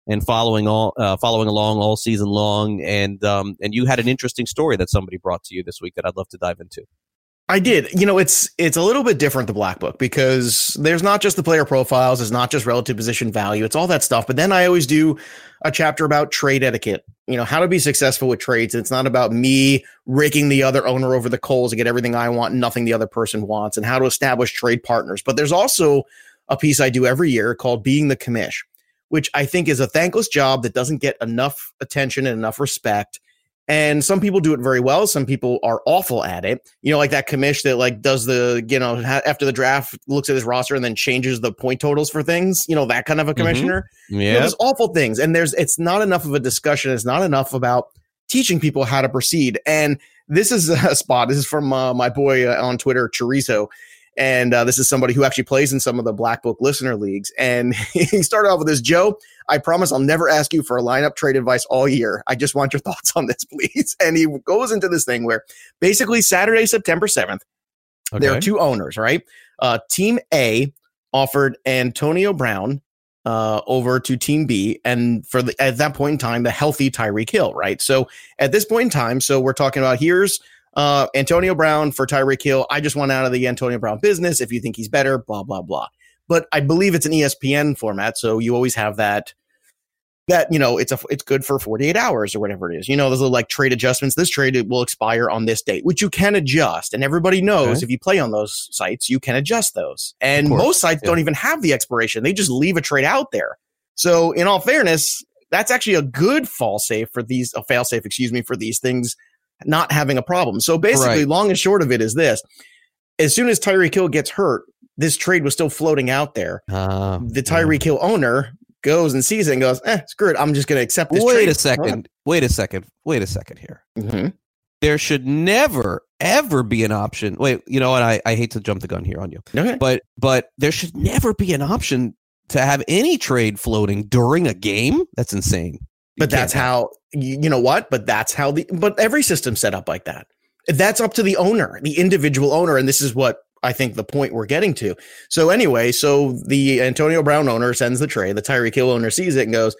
and following all uh, following along all season long. And um, and you had an interesting story that somebody brought to you this week that I'd love to dive into. I did. You know, it's it's a little bit different, the Black Book, because there's not just the player profiles, it's not just relative position value, it's all that stuff. But then I always do a chapter about trade etiquette, you know, how to be successful with trades. It's not about me raking the other owner over the coals to get everything I want and nothing the other person wants, and how to establish trade partners. But there's also a piece I do every year called Being the Commish, which I think is a thankless job that doesn't get enough attention and enough respect. And some people do it very well. Some people are awful at it. You know, like that commish that like does the, you know, ha- after the draft, looks at his roster and then changes the point totals for things, you know, that kind of a commissioner. Mm-hmm. Yeah. You know, there's awful things. And there's, it's not enough of a discussion. It's not enough about teaching people how to proceed. And this is a spot. This is from uh, my boy uh, on Twitter, Chorizo. And uh, this is somebody who actually plays in some of the Black Book listener leagues. And he started off with this: Joe, I promise I'll never ask you for a lineup trade advice all year. I just want your thoughts on this, please. And he goes into this thing where basically Saturday, September seventh, okay, there are two owners, right? Uh, Team A offered Antonio Brown uh, over to Team B. And for the, at that point in time, the healthy Tyreek Hill, right? So at this point in time, so we're talking about here's Uh, Antonio Brown for Tyreek Hill. I just want out of the Antonio Brown business. If you think he's better, blah, blah, blah. But I believe it's an E S P N format. So you always have that, that, you know, it's a, it's good for forty-eight hours or whatever it is. You know, those little like trade adjustments. This trade will expire on this date, which you can adjust. And everybody knows okay. if you play on those sites, you can adjust those. And most sites yeah. don't even have the expiration. They just leave a trade out there. So in all fairness, that's actually a good fall safe for these, a fail safe, excuse me, for these things not having a problem. So basically, right. long and short of it is this: as soon as Tyreek Hill gets hurt, this trade was still floating out there. Uh, the Tyreek yeah. Hill owner goes and sees it and goes, eh, screw it, I'm just going to accept this wait trade. a second. Wait a second. Wait a second here. Mm-hmm. There should never, ever be an option. Wait, you know what? I, I hate to jump the gun here on you. Okay. But but there should never be an option to have any trade floating during a game. That's insane. But that's how, you know what? But that's how the, but every system's set up like that. That's up to the owner, the individual owner. And this is what I think the point we're getting to. So anyway, so the Antonio Brown owner sends the trade. The Tyreek Hill owner sees it and goes,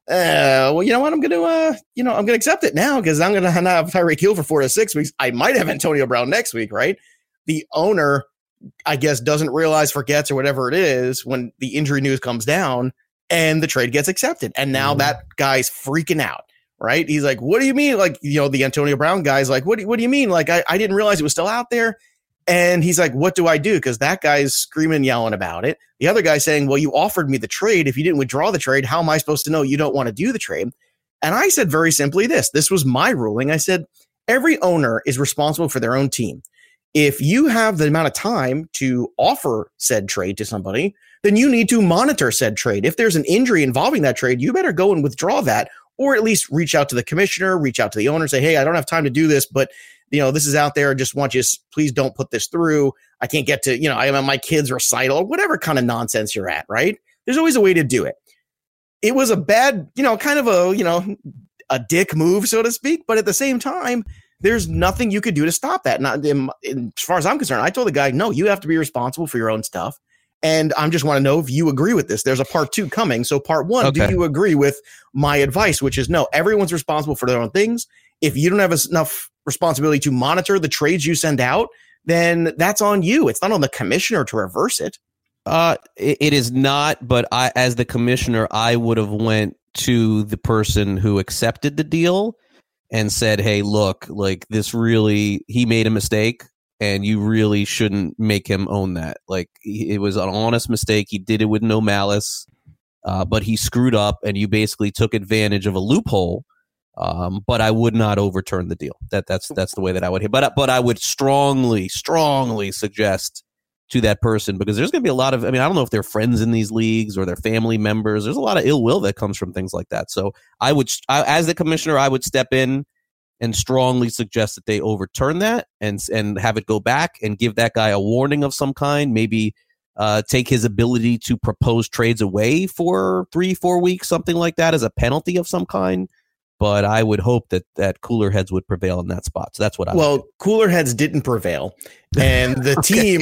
uh, well, you know what? I'm going to, uh, you know, I'm going to accept it now because I'm going to have Tyreek Hill for four to six weeks. I might have Antonio Brown next week, right? The owner, I guess, doesn't realize, forgets, or whatever it is when the injury news comes down. And the trade gets accepted. And now mm. that guy's freaking out, right? He's like, what do you mean? Like, you know, the Antonio Brown guy's like, what do, what do you mean? Like, I, I didn't realize it was still out there. And he's like, what do I do? Because that guy's screaming, yelling about it. The other guy's saying, well, you offered me the trade. If you didn't withdraw the trade, how am I supposed to know you don't want to do the trade? And I said very simply this. This was my ruling. I said, every owner is responsible for their own team. If you have the amount of time to offer said trade to somebody, then you need to monitor said trade. If there's an injury involving that trade, you better go and withdraw that, or at least reach out to the commissioner, reach out to the owner, say, hey, I don't have time to do this, but you know, this is out there. I just want you to, please don't put this through. I can't get to, you know, I'm at my kid's recital, or whatever kind of nonsense you're at, right? There's always a way to do it. It was a bad, you know, kind of a, you know, a dick move, so to speak. But at the same time, there's nothing you could do to stop that. Not in, in, as far as I'm concerned, I told the guy, no, you have to be responsible for your own stuff. And I just want to know if you agree with this. There's a part two coming. So part one, okay. Do you agree with my advice, which is no, everyone's responsible for their own things. If you don't have enough responsibility to monitor the trades you send out, then that's on you. It's not on the commissioner to reverse it. Uh, it, it is not. But I, as the commissioner, I would have went to the person who accepted the deal and said, hey, look, like this really, he made a mistake. And you really shouldn't make him own that. Like, it was an honest mistake. He did it with no malice, uh, but he screwed up, and you basically took advantage of a loophole. Um, but I would not overturn the deal. That that's that's the way that I would hit. But but I would strongly, strongly suggest to that person, because there's going to be a lot of. I mean, I don't know if they're friends in these leagues or their family members. There's a lot of ill will that comes from things like that. So I would, I, as the commissioner, I would step in and strongly suggest that they overturn that and and have it go back and give that guy a warning of some kind. Maybe uh, take his ability to propose trades away for three, four weeks, something like that, as a penalty of some kind. But I would hope that that cooler heads would prevail in that spot. So that's what I well, would do. Cooler heads didn't prevail, and the Okay. team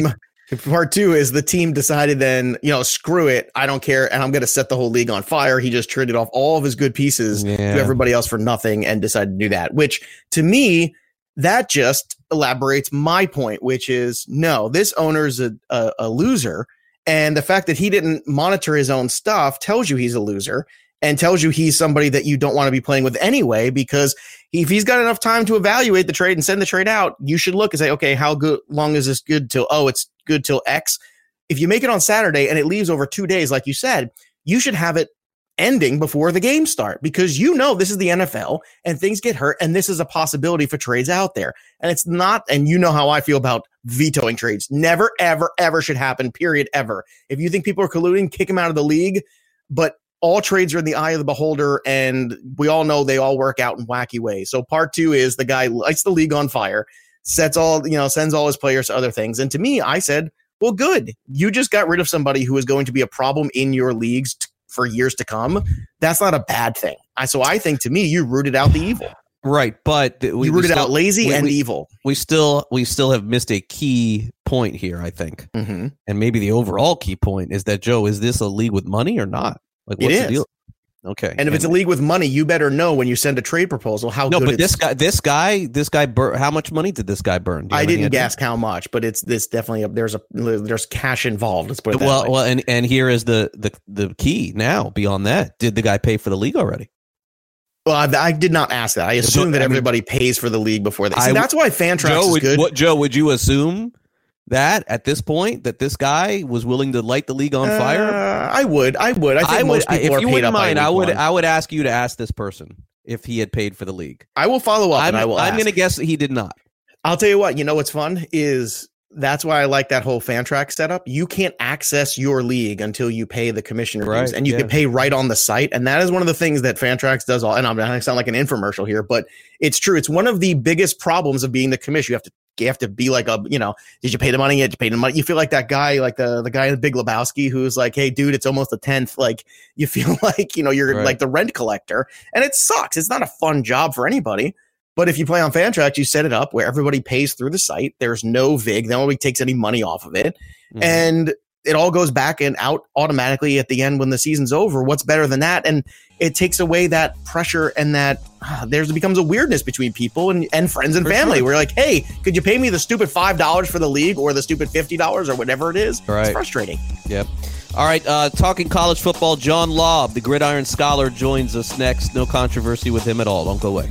Part two is the team decided then, you know, screw it. I don't care. And I'm going to set the whole league on fire. He just traded off all of his good pieces yeah. to everybody else for nothing and decided to do that, which to me, that just elaborates my point, which is no, this owner's a, a, a loser. And the fact that he didn't monitor his own stuff tells you he's a loser and tells you he's somebody that you don't want to be playing with anyway, because if he's got enough time to evaluate the trade and send the trade out, you should look and say, okay, how good long is this good till? Oh, it's good till X. If you make it on Saturday and it leaves over two days, like you said, you should have it ending before the game start, because you know this is the N F L and things get hurt and this is a possibility for trades out there. And it's not, and you know how I feel about vetoing trades. Never, ever, ever should happen, period, ever. If you think people are colluding, kick them out of the league. But all trades are in the eye of the beholder, and we all know they all work out in wacky ways. So part two is the guy lights the league on fire, sets all, you know, sends all his players to other things. And to me, I said, well, good. You just got rid of somebody who is going to be a problem in your leagues t- for years to come. That's not a bad thing. I, so I think to me, you rooted out the evil. Right. But th- we you rooted we still, out lazy we, and we, evil. We still, we still have missed a key point here, I think. Mm-hmm. And maybe the overall key point is that, Joe, is this a league with money or not? Like, what's it is. the deal? Okay. And if and, it's a league with money, you better know when you send a trade proposal how no, good but it's. this guy, this guy, this guy, bur- how much money did this guy burn? I didn't ask how much, but it's this definitely a, there's a there's cash involved. Let's put it that well, way. well, and and here is the the the key now. Beyond that, did the guy pay for the league already? Well, I, I did not ask that. I assume that everybody I mean, pays for the league before they. See, I, that's why Fantrax Joe, is would, good. What, Joe, would you assume that at this point that this guy was willing to light the league on uh, fire? I would. I would. I think I would, most people if are you paid wouldn't up mind, I would. one. I would ask you to ask this person if he had paid for the league. I will follow up. I'm, and I will. I'm ask. going to guess that he did not. I'll tell you what. You know what's fun is. That's why I like that whole Fantrax setup. You can't access your league until you pay the commissioner right, dues, and you yeah. can pay right on the site. And that is one of the things that Fantrax does. All, and I'm going to sound like an infomercial here, but it's true. It's one of the biggest problems of being the commissioner. You have to, you have to be like a, you know, did you pay the money yet? Did you pay the money? You feel like that guy, like the the guy in the Big Lebowski, who's like, hey, dude, it's almost the tenth. Like you feel like, you know, you're right. like the rent collector, and it sucks. It's not a fun job for anybody. But if you play on Fantrax, you set it up where everybody pays through the site. There's no vig. Nobody takes any money off of it. Mm-hmm. And it all goes back and out automatically at the end when the season's over. What's better than that? And it takes away that pressure and that uh, there becomes a weirdness between people and, and friends and for family. Sure. We're like, hey, could you pay me the stupid five dollars for the league or the stupid fifty dollars or whatever it is? Right. It's frustrating. Yep. All right. Uh, talking college football, John Lobb, the Gridiron Scholar, joins us next. No controversy with him at all. Don't go away.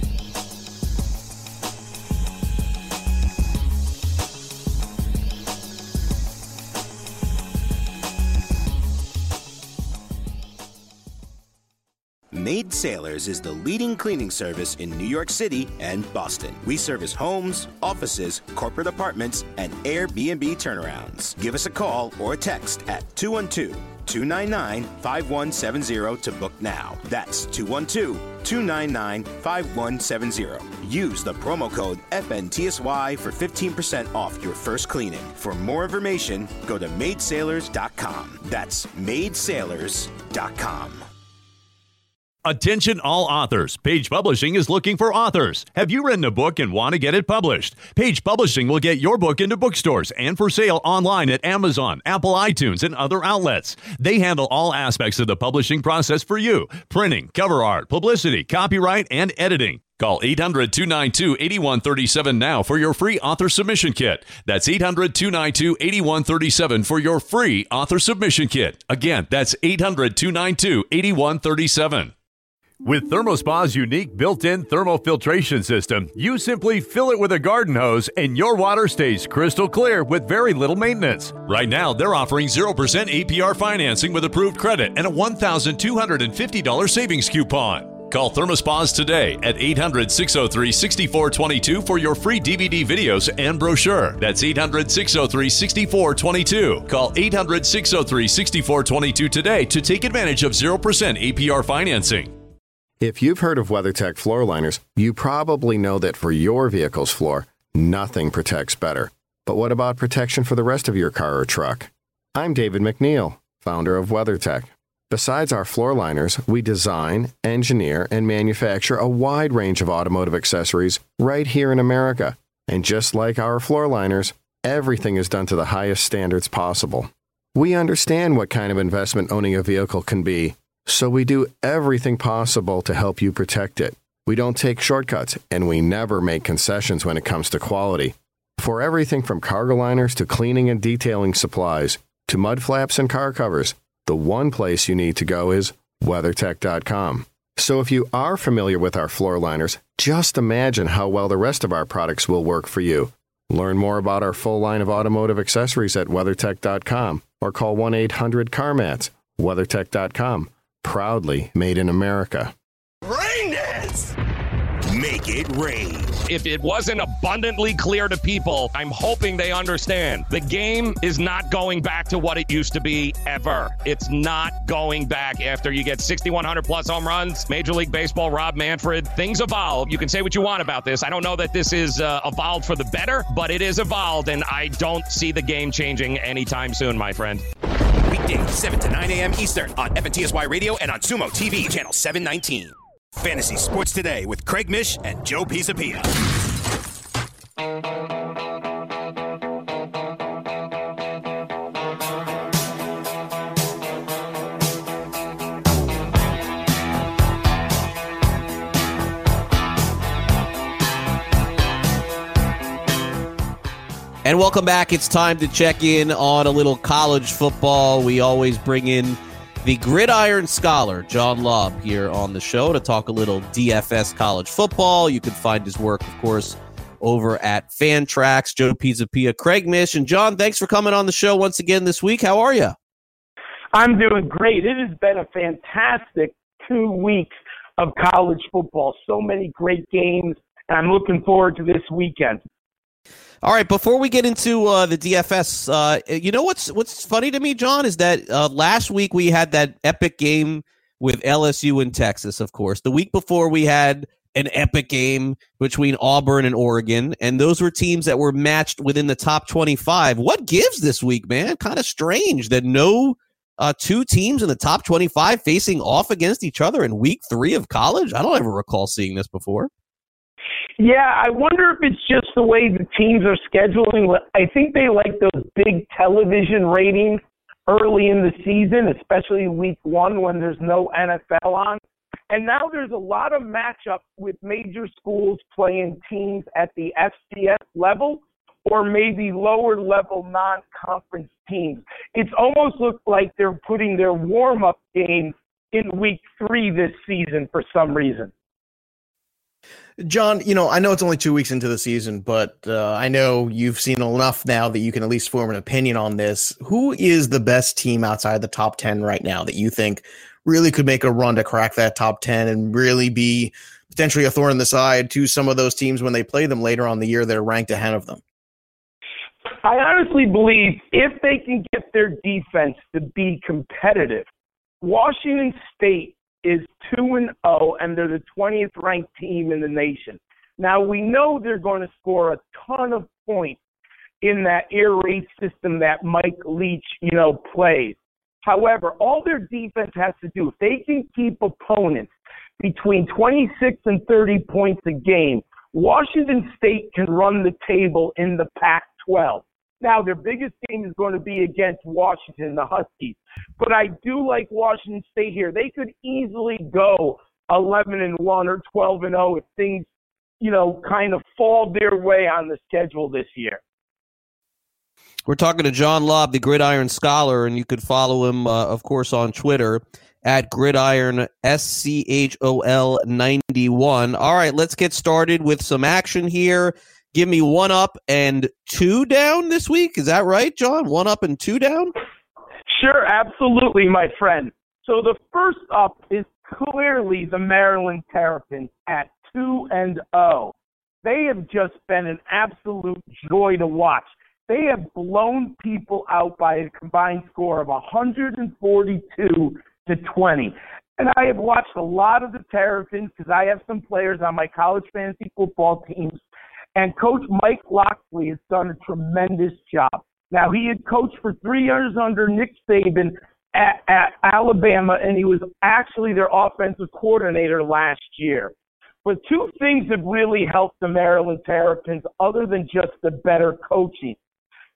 Maid Sailors is the leading cleaning service in New York City and Boston. We service homes, offices, corporate apartments, and Airbnb turnarounds. Give us a call or a text at two one two, two nine nine, five one seven zero to book now. That's two one two, two nine nine, five one seven zero. Use the promo code F N T S Y for fifteen percent off your first cleaning. For more information, go to maid sailors dot com. That's maid sailors dot com. Attention all authors. Page Publishing is looking for authors. Have you written a book and want to get it published? Page Publishing will get your book into bookstores and for sale online at Amazon, Apple iTunes, and other outlets. They handle all aspects of the publishing process for you. Printing, cover art, publicity, copyright, and editing. Call eight hundred, two nine two, eight one three seven now for your free author submission kit. That's eight hundred, two nine two, eight one three seven for your free author submission kit. Again, that's eight hundred, two nine two, eight one three seven. With ThermoSpa's unique built-in thermofiltration system, you simply fill it with a garden hose and your water stays crystal clear with very little maintenance. Right now, they're offering zero percent A P R financing with approved credit and a one thousand two hundred fifty dollars savings coupon. Call ThermoSpas today at eight hundred, six oh three, six four two two for your free D V D videos and brochure. That's eight hundred, six oh three, six four two two. Call eight hundred, six oh three, six four two two today to take advantage of zero percent A P R financing. If you've heard of WeatherTech floor liners, you probably know that for your vehicle's floor, nothing protects better. But what about protection for the rest of your car or truck? I'm David McNeil, founder of WeatherTech. Besides our floor liners, we design, engineer, and manufacture a wide range of automotive accessories right here in America. And just like our floor liners, everything is done to the highest standards possible. We understand what kind of investment owning a vehicle can be, so we do everything possible to help you protect it. We don't take shortcuts, and we never make concessions when it comes to quality. For everything from cargo liners to cleaning and detailing supplies to mud flaps and car covers, the one place you need to go is WeatherTech dot com. So if you are familiar with our floor liners, just imagine how well the rest of our products will work for you. Learn more about our full line of automotive accessories at WeatherTech dot com or call one eight hundred CarMats. WeatherTech dot com, proudly made in America. Rain dance! Make it rain. If it wasn't abundantly clear to people, I'm hoping they understand. The game is not going back to what it used to be ever. It's not going back after you get sixty-one hundred plus home runs. Major League Baseball, Rob Manfred, things evolve. You can say what you want about this. I don't know that this is uh, evolved for the better, but it is evolved, and I don't see the game changing anytime soon, my friend. Weekdays, seven to nine a.m. Eastern on F N T S Y Radio and on Sumo T V, channel seven nineteen. Fantasy Sports Today with Craig Mish and Joe Pisapia. And welcome back. It's time to check in on a little college football. We always bring in the Gridiron Scholar, John Lobb, here on the show to talk a little D F S college football. You can find his work, of course, over at Fantrax. Joe Pisapia, Craig Mish, and John, thanks for coming on the show once again this week. How are you? I'm doing great. It has been a fantastic two weeks of college football. So many great games, and I'm looking forward to this weekend. All right, before we get into uh, the D F S, uh, you know what's what's funny to me, John, is that uh, last week we had that epic game with L S U and Texas, of course. The week before we had an epic game between Auburn and Oregon, and those were teams that were matched within the top twenty-five. What gives this week, man? Kind of strange that no uh, two teams in the top twenty-five facing off against each other in week three of college. I don't ever recall seeing this before. Yeah, I wonder if it's just the way the teams are scheduling. I think they like those big television ratings early in the season, especially week one when there's no N F L on. And now there's a lot of matchups with major schools playing teams at the F C S level or maybe lower level non-conference teams. It's almost looked like they're putting their warm-up games in week three this season for some reason. John, you know, I know it's only two weeks into the season, but uh, I know you've seen enough now that you can at least form an opinion on this. Who is the best team outside the top ten right now that you think really could make a run to crack that top ten and really be potentially a thorn in the side to some of those teams when they play them later on the year that are ranked ahead of them? I honestly believe if they can get their defense to be competitive, Washington State is two and oh, and they're the twentieth ranked team in the nation. Now, we know they're going to score a ton of points in that air raid system that Mike Leach, you know, plays. However, all their defense has to do, if they can keep opponents between twenty-six and thirty points a game, Washington State can run the table in the Pac twelve. Now, their biggest game is going to be against Washington, the Huskies. But I do like Washington State here. They could easily go eleven and one or twelve and oh if things, you know, kind of fall their way on the schedule this year. We're talking to John Lobb, the Gridiron Scholar, and you could follow him, uh, of course, on Twitter at Gridiron S C H O L ninety-one. All right, let's get started with some action here. Give me one up and two down this week. Is that right, John? One up and two down? Sure, absolutely, my friend. So the first up is clearly the Maryland Terrapins at two and oh. They have just been an absolute joy to watch. They have blown people out by a combined score of one forty-two to twenty. And I have watched a lot of the Terrapins because I have some players on my college fantasy football teams. And Coach Mike Locksley has done a tremendous job. Now, he had coached for three years under Nick Saban at, at Alabama, and he was actually their offensive coordinator last year. But two things have really helped the Maryland Terrapins other than just the better coaching.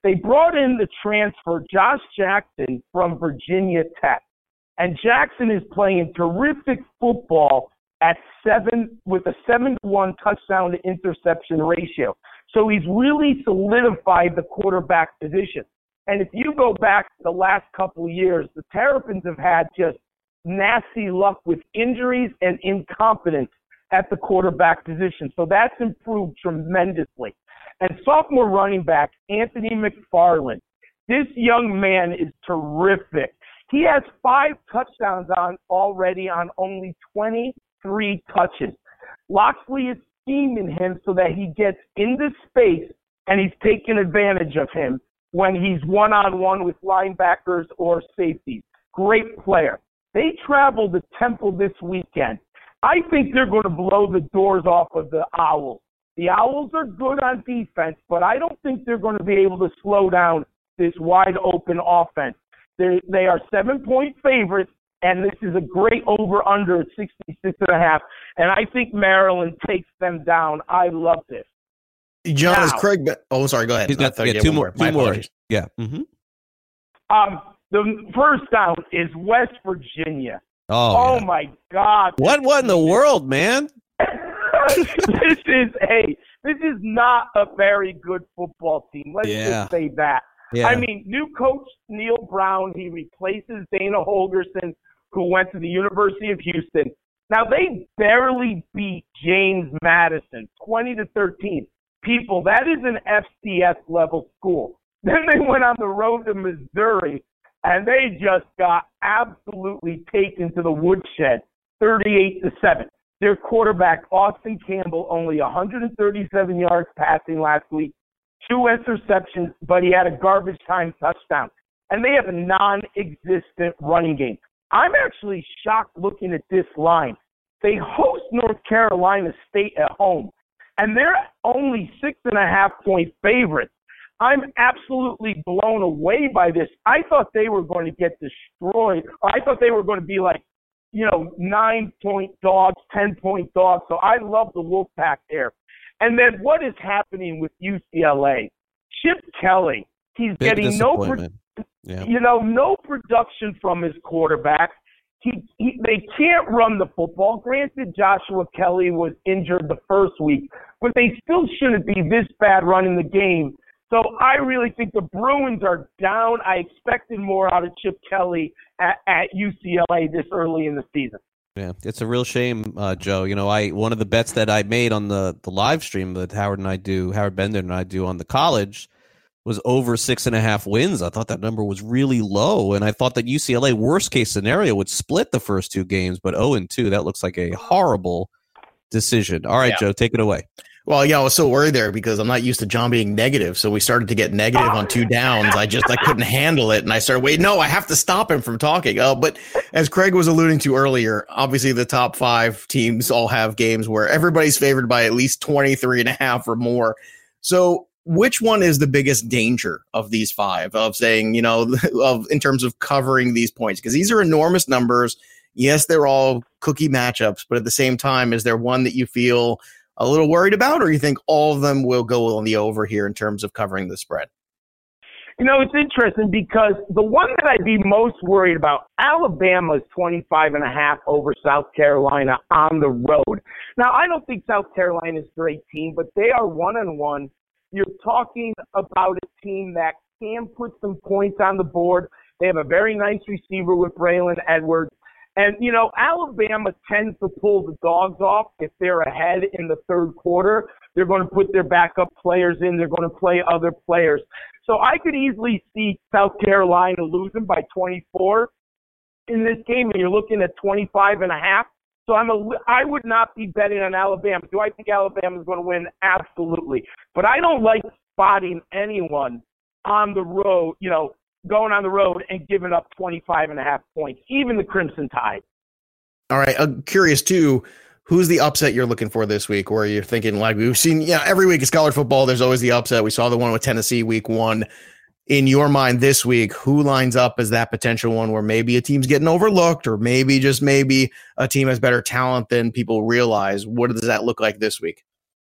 They brought in the transfer Josh Jackson from Virginia Tech. And Jackson is playing terrific football at seven with a seven to one touchdown to interception ratio. So he's really solidified the quarterback position. And if you go back the last couple of years, the Terrapins have had just nasty luck with injuries and incompetence at the quarterback position. So that's improved tremendously. And sophomore running back Anthony McFarland, this young man is terrific. He has five touchdowns on already on only twenty-three touches. Loxley is scheming him so that he gets into space, and he's taking advantage of him when he's one-on-one with linebackers or safeties. Great player. They travel to Temple this weekend. I think they're going to blow the doors off of the Owls. The Owls are good on defense, but I don't think they're going to be able to slow down this wide-open offense. They they are seven-point favorites, and this is a great over-under at sixty-six and a half. And I think Maryland takes them down. I love this. John, now, is Craig? Be- oh, sorry. Go ahead. He's got yeah, two more. Two more. Yeah. Mm-hmm. Um, the first down is West Virginia. Oh, oh yeah. my God! What? What in the world, man? this is hey, this is not a very good football team. Let's Yeah. just say that. Yeah. I mean, new coach Neil Brown, he replaces Dana Holgerson, who went to the University of Houston. Now, they barely beat James Madison, twenty to thirteen. People, that is an F C S level school. Then they went on the road to Missouri, and they just got absolutely taken to the woodshed, thirty-eight to seven. Their quarterback, Austin Campbell, only one hundred thirty-seven yards passing last week, two interceptions, but he had a garbage time touchdown. And they have a non-existent running game. I'm actually shocked looking at this line. They host North Carolina State at home, and they're only six and a half point favorites. I'm absolutely blown away by this. I thought they were going to get destroyed. I thought they were going to be like, you know, nine-point dogs, ten-point dogs. So I love the Wolfpack there. And then what is happening with U C L A? Chip Kelly, he's Big getting no, pro- Yeah. you know, no production from his quarterback. He, he, they can't run the football. Granted, Joshua Kelly was injured the first week, but they still shouldn't be this bad running the game. So I really think the Bruins are down. I expected more out of Chip Kelly at, at U C L A this early in the season. Yeah, it's a real shame, uh, Joe. You know, I one of the bets that I made on the, the live stream that Howard and I do, Howard Bender and I do on the college, was over six and a half wins. I thought that number was really low, and I thought that U C L A, worst case scenario, would split the first two games, but oh and two, that looks like a horrible decision. All right, yeah. Joe, take it away. Well, yeah, I was so worried there because I'm not used to John being negative. So we started to get negative on two downs. I just, I couldn't handle it. And I started, wait, no, I have to stop him from talking. Oh, but as Craig was alluding to earlier, obviously the top five teams all have games where everybody's favored by at least twenty-three and a half or more. So which one is the biggest danger of these five of saying, you know, of in terms of covering these points? Because these are enormous numbers. Yes, they're all cookie matchups, but at the same time, is there one that you feel a little worried about, or you think all of them will go on the over here in terms of covering the spread? You know, it's interesting because the one that I'd be most worried about, Alabama is twenty-five and a half over South Carolina on the road. Now, I don't think South Carolina is a great team, but they are one and one. You're talking about a team that can put some points on the board. They have a very nice receiver with Braylon Edwards. And, you know, Alabama tends to pull the dogs off if they're ahead in the third quarter. They're going to put their backup players in. They're going to play other players. So I could easily see South Carolina losing by twenty-four in this game, and you're looking at twenty-five and a half. So I'm a, I would not be betting on Alabama. Do I think Alabama is going to win? Absolutely. But I don't like spotting anyone on the road, you know, going on the road and giving up twenty-five and a half points, even the Crimson Tide. All right. I'm curious, too, who's the upset you're looking for this week, where you're thinking, like we've seen, yeah, every week in college football, there's always the upset. We saw the one with Tennessee week one. In your mind this week, who lines up as that potential one where maybe a team's getting overlooked, or maybe just maybe a team has better talent than people realize? What does that look like this week?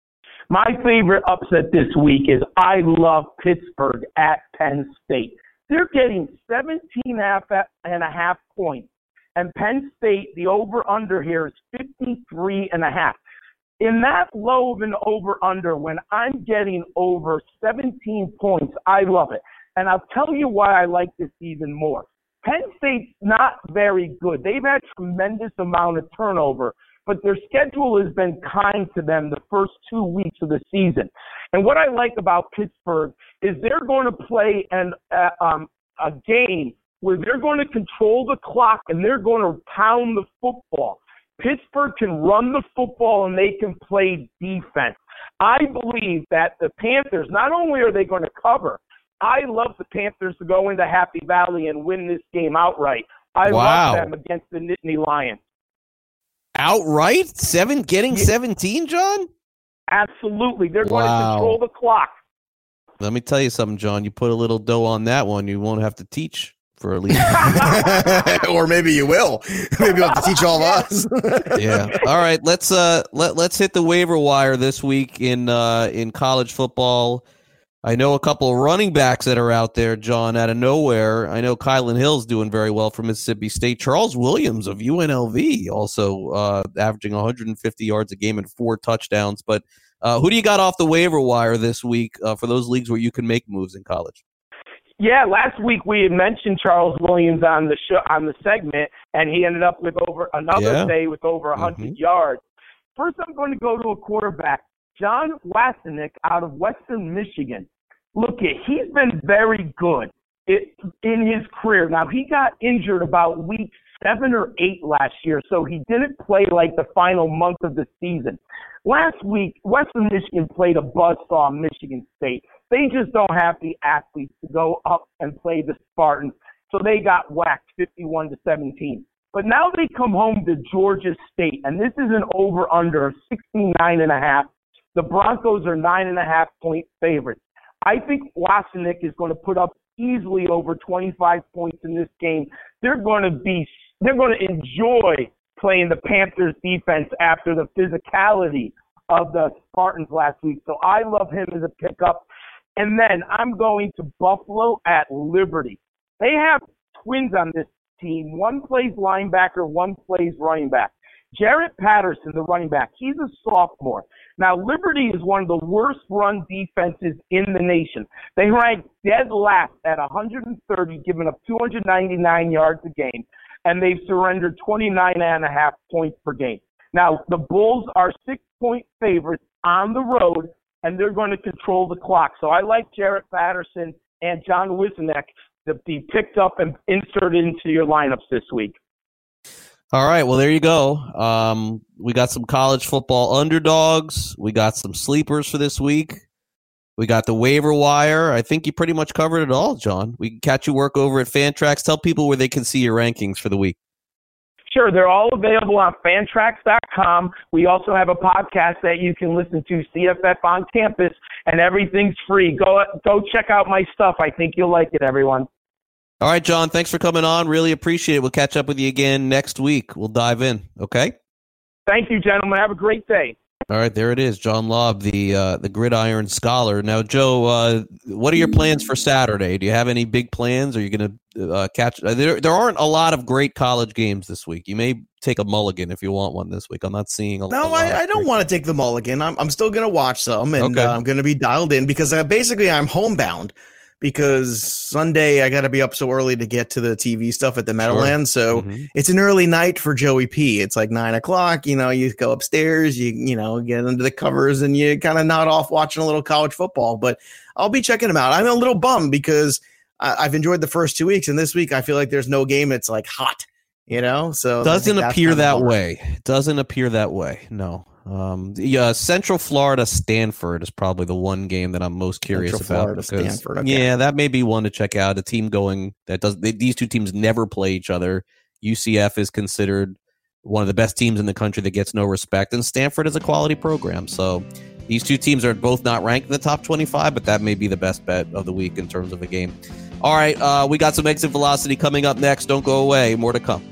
My favorite upset this week is I love Pittsburgh at Penn State. They're getting seventeen and a half points. And Penn State, the over-under here is fifty-three and a half. In that low of an over-under, when I'm getting over seventeen points, I love it. And I'll tell you why I like this even more. Penn State's not very good. They've had tremendous amount of turnover, but their schedule has been kind to them the first two weeks of the season. And what I like about Pittsburgh is they're going to play an, uh, um, a game where they're going to control the clock and they're going to pound the football. Pittsburgh can run the football and they can play defense. I believe that the Panthers, not only are they going to cover, I love the Panthers to go into Happy Valley and win this game outright. I Wow. love them against the Nittany Lions. Outright? Seven, getting seventeen, John? Absolutely. They're going Wow. to control the clock. Let me tell you something, John. You put a little dough on that one, you won't have to teach for at least. Or maybe you will. Maybe you'll have to teach all of us. Yeah. All right. Let's uh let let's hit the waiver wire this week in uh in college football. I know a couple of running backs that are out there, John, out of nowhere. I know Kylan Hill's doing very well for Mississippi State. Charles Williams of U N L V also uh, averaging one hundred fifty yards a game and four touchdowns. But uh, who do you got off the waiver wire this week uh, for those leagues where you can make moves in college? Yeah, last week we had mentioned Charles Williams on the show, on the segment, and he ended up with over another Yeah. day with over one hundred Mhm. yards. First, I'm going to go to a quarterback, John Wasenick out of Western Michigan. Look, it, he's been very good it, in his career. Now, he got injured about week seven or eight last year, so he didn't play like the final month of the season. Last week, Western Michigan played a buzzsaw Michigan State. They just don't have the athletes to go up and play the Spartans, so they got whacked fifty-one to seventeen. But now they come home to Georgia State, and this is an over-under of sixty-nine and a half. The Broncos are nine and a half point favorites. I think Wasenick is going to put up easily over twenty-five points in this game. They're going to be, they're going to enjoy playing the Panthers defense after the physicality of the Spartans last week. So I love him as a pickup. And then I'm going to Buffalo at Liberty. They have twins on this team. One plays linebacker, one plays running back. Jarrett Patterson, the running back, he's a sophomore. Now, Liberty is one of the worst run defenses in the nation. They rank dead last at one hundred thirty, giving up two hundred ninety-nine yards a game, and they've surrendered twenty-nine and a half points per game. Now, the Bulls are six-point favorites on the road, and they're going to control the clock. So I like Jarrett Patterson and John Wisniewski to be picked up and inserted into your lineups this week. All right, well, there you go. Um, we got some college football underdogs. We got some sleepers for this week. We got the waiver wire. I think you pretty much covered it all, John. We can catch you work over at Fantrax. Tell people where they can see your rankings for the week. Sure, they're all available on fantrax dot com. We also have a podcast that you can listen to, C F F on Campus, and everything's free. Go go check out my stuff. I think you'll like it, everyone. All right, John, thanks for coming on. Really appreciate it. We'll catch up with you again next week. We'll dive in, okay? Thank you, gentlemen. Have a great day. All right, there it is, John Lobb, the uh, the Gridiron Scholar. Now, Joe, uh, what are your plans for Saturday? Do you have any big plans? Are you going to uh, catch? Uh, there, there aren't a lot of great college games this week. You may take a mulligan if you want one this week. I'm not seeing a. No, a I, I don't want to take the mulligan. I'm I'm still going to watch some, and Okay. uh, I'm going to be dialed in because uh, basically I'm homebound. Because Sunday I got to be up so early to get to the T V stuff at the Meadowlands, so Mm-hmm. it's an early night for Joey P. It's like nine o'clock. You know, you go upstairs, you you know, get under the covers, and you kind of nod off watching a little college football. But I'll be checking them out. I'm a little bummed because I, I've enjoyed the first two weeks, and this week I feel like there's no game. It's like hot, you know. So I Doesn't think that's appear kinda that bummer. way. Doesn't appear that way. No. Um, the uh, Central Florida Stanford is probably the one game that I'm most curious Central about. Florida, because, Stanford, okay. Yeah, that may be one to check out. A team going that does they, these two teams never play each other. U C F is considered one of the best teams in the country that gets no respect, and Stanford is a quality program. So these two teams are both not ranked in the top twenty-five, but that may be the best bet of the week in terms of a game. All right, uh, we got some exit velocity coming up next. Don't go away. More to come.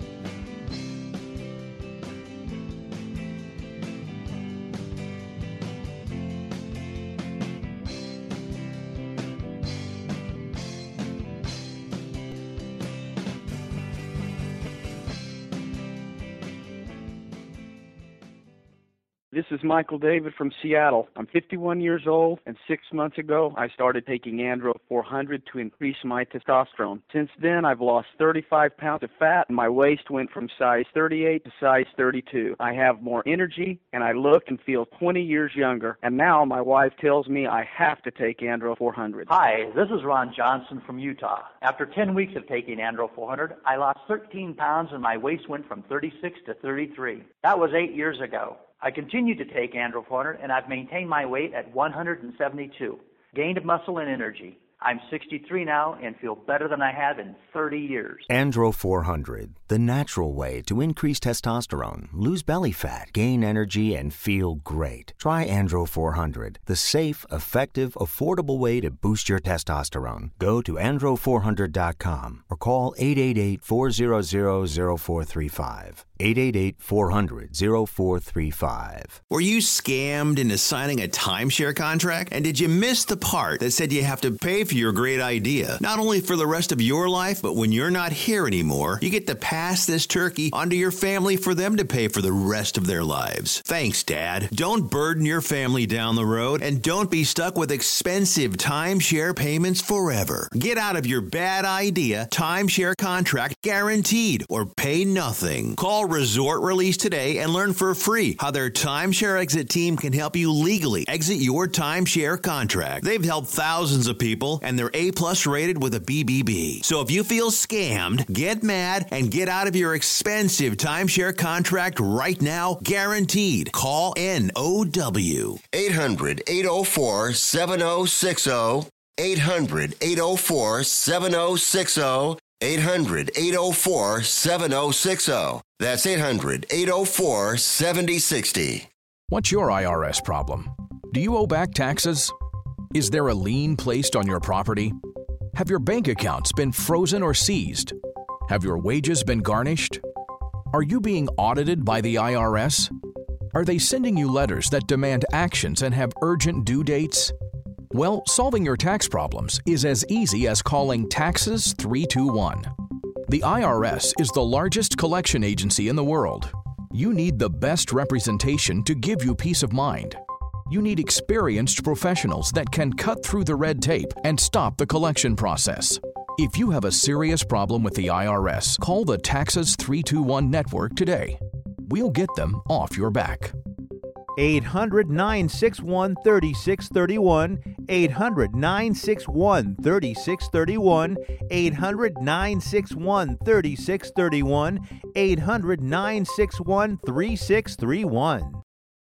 This is Michael David from Seattle. I'm fifty-one years old, and six months ago, I started taking Andro four hundred to increase my testosterone. Since then, I've lost thirty-five pounds of fat, and my waist went from size thirty-eight to size thirty-two. I have more energy, and I look and feel twenty years younger. And now my wife tells me I have to take Andro four hundred. Hi, this is Ron Johnson from Utah. After ten weeks of taking Andro four hundred, I lost thirteen pounds, and my waist went from thirty-six to thirty-three. That was eight years ago. I continue to take Andro four hundred, and I've maintained my weight at one hundred seventy-two. Gained muscle and energy. I'm sixty-three now and feel better than I have in thirty years. Andro four hundred, the natural way to increase testosterone, lose belly fat, gain energy, and feel great. Try Andro four hundred, the safe, effective, affordable way to boost your testosterone. Go to andro four hundred dot com or call eight eight eight, four hundred, zero four three five. eight eight eight, four hundred, zero four three five. Were you scammed into signing a timeshare contract? And did you miss the part that said you have to pay for your great idea? Not only for the rest of your life, but when you're not here anymore, you get to pass this turkey onto your family for them to pay for the rest of their lives. Thanks, Dad. Don't burden your family down the road, and don't be stuck with expensive timeshare payments forever. Get out of your bad idea timeshare contract guaranteed, or pay nothing. Call Resort Release today and learn for free how their timeshare exit team can help you legally exit your timeshare contract. They've helped thousands of people, and they're A-plus rated with a B B B. So if you feel scammed, get mad and get out of your expensive timeshare contract right now, guaranteed. Call N O W. eight hundred, eight oh four, seven oh six oh. eight hundred, eight oh four, seven oh six oh. eight hundred, eight oh four, seven oh six oh. That's eight hundred, eight oh four, seven oh six oh. What's your I R S problem? Do you owe back taxes? Is there a lien placed on your property? Have your bank accounts been frozen or seized? Have your wages been garnished? Are you being audited by the I R S? Are they sending you letters that demand actions and have urgent due dates? Well, solving your tax problems is as easy as calling Taxes three two one. The I R S is the largest collection agency in the world. You need the best representation to give you peace of mind. You need experienced professionals that can cut through the red tape and stop the collection process. If you have a serious problem with the I R S, call the Taxes three two one network today. We'll get them off your back. eight hundred, nine six one, three six three one, eight hundred, nine six one, three six three one, eight hundred, nine six one, three six three one, eight hundred, nine six one, three six three one.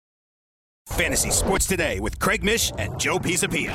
Fantasy Sports Today with Craig Mish and Joe Pisapia.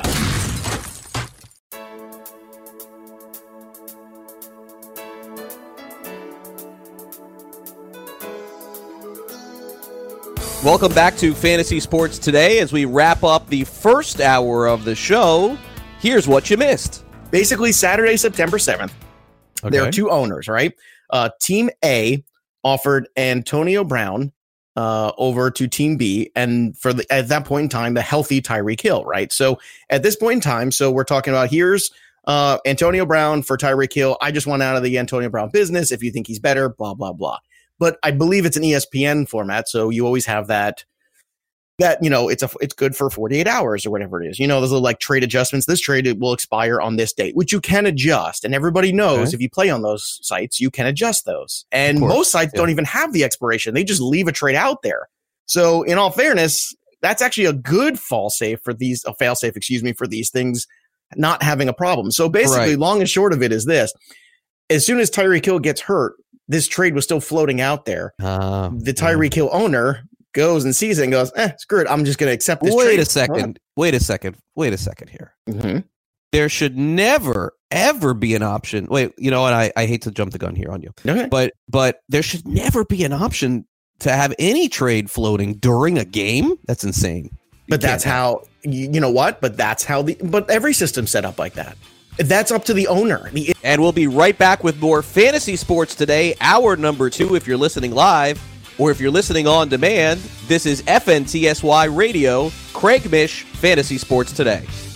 Welcome back to Fantasy Sports Today. As we wrap up the first hour of the show, here's what you missed. Basically, Saturday, September seventh, Okay. there are two owners, right? Uh, Team A offered Antonio Brown uh, over to Team B, and for the, at that point in time, the healthy Tyreek Hill, right? So at this point in time, so we're talking about here's uh, Antonio Brown for Tyreek Hill. I just want out of the Antonio Brown business. If you think he's better, blah, blah, blah. But I believe it's an E S P N format, so you always have that, that, you know, it's a it's good for forty-eight hours or whatever it is. You know, those little like trade adjustments. This trade will expire on this date, which you can adjust. And everybody knows Okay. if you play on those sites, you can adjust those. And most sites yeah. don't even have the expiration. They just leave a trade out there. So in all fairness, that's actually a good fall safe for these, a fail safe, excuse me, for these things not having a problem. So basically, Right. long and short of it is this. As soon as Tyreek Hill gets hurt, this trade was still floating out there. Uh, the Tyreek Hill owner goes and sees it and goes, eh, screw it. I'm just going to accept this Wait trade. a second. Wait a second. Wait a second here. Mm-hmm. There should never, ever be an option. Wait, you know what? I, I hate to jump the gun here on you. Okay. But but there should never be an option to have any trade floating during a game. That's insane. But that's how, you you know what? But that's how the, but every system's set up like that. That's up to the owner. The, And we'll be right back with more Fantasy Sports Today, hour number two, if you're listening live, or if you're listening on demand. This is F N T S Y Radio, Craig Mish, Fantasy Sports Today.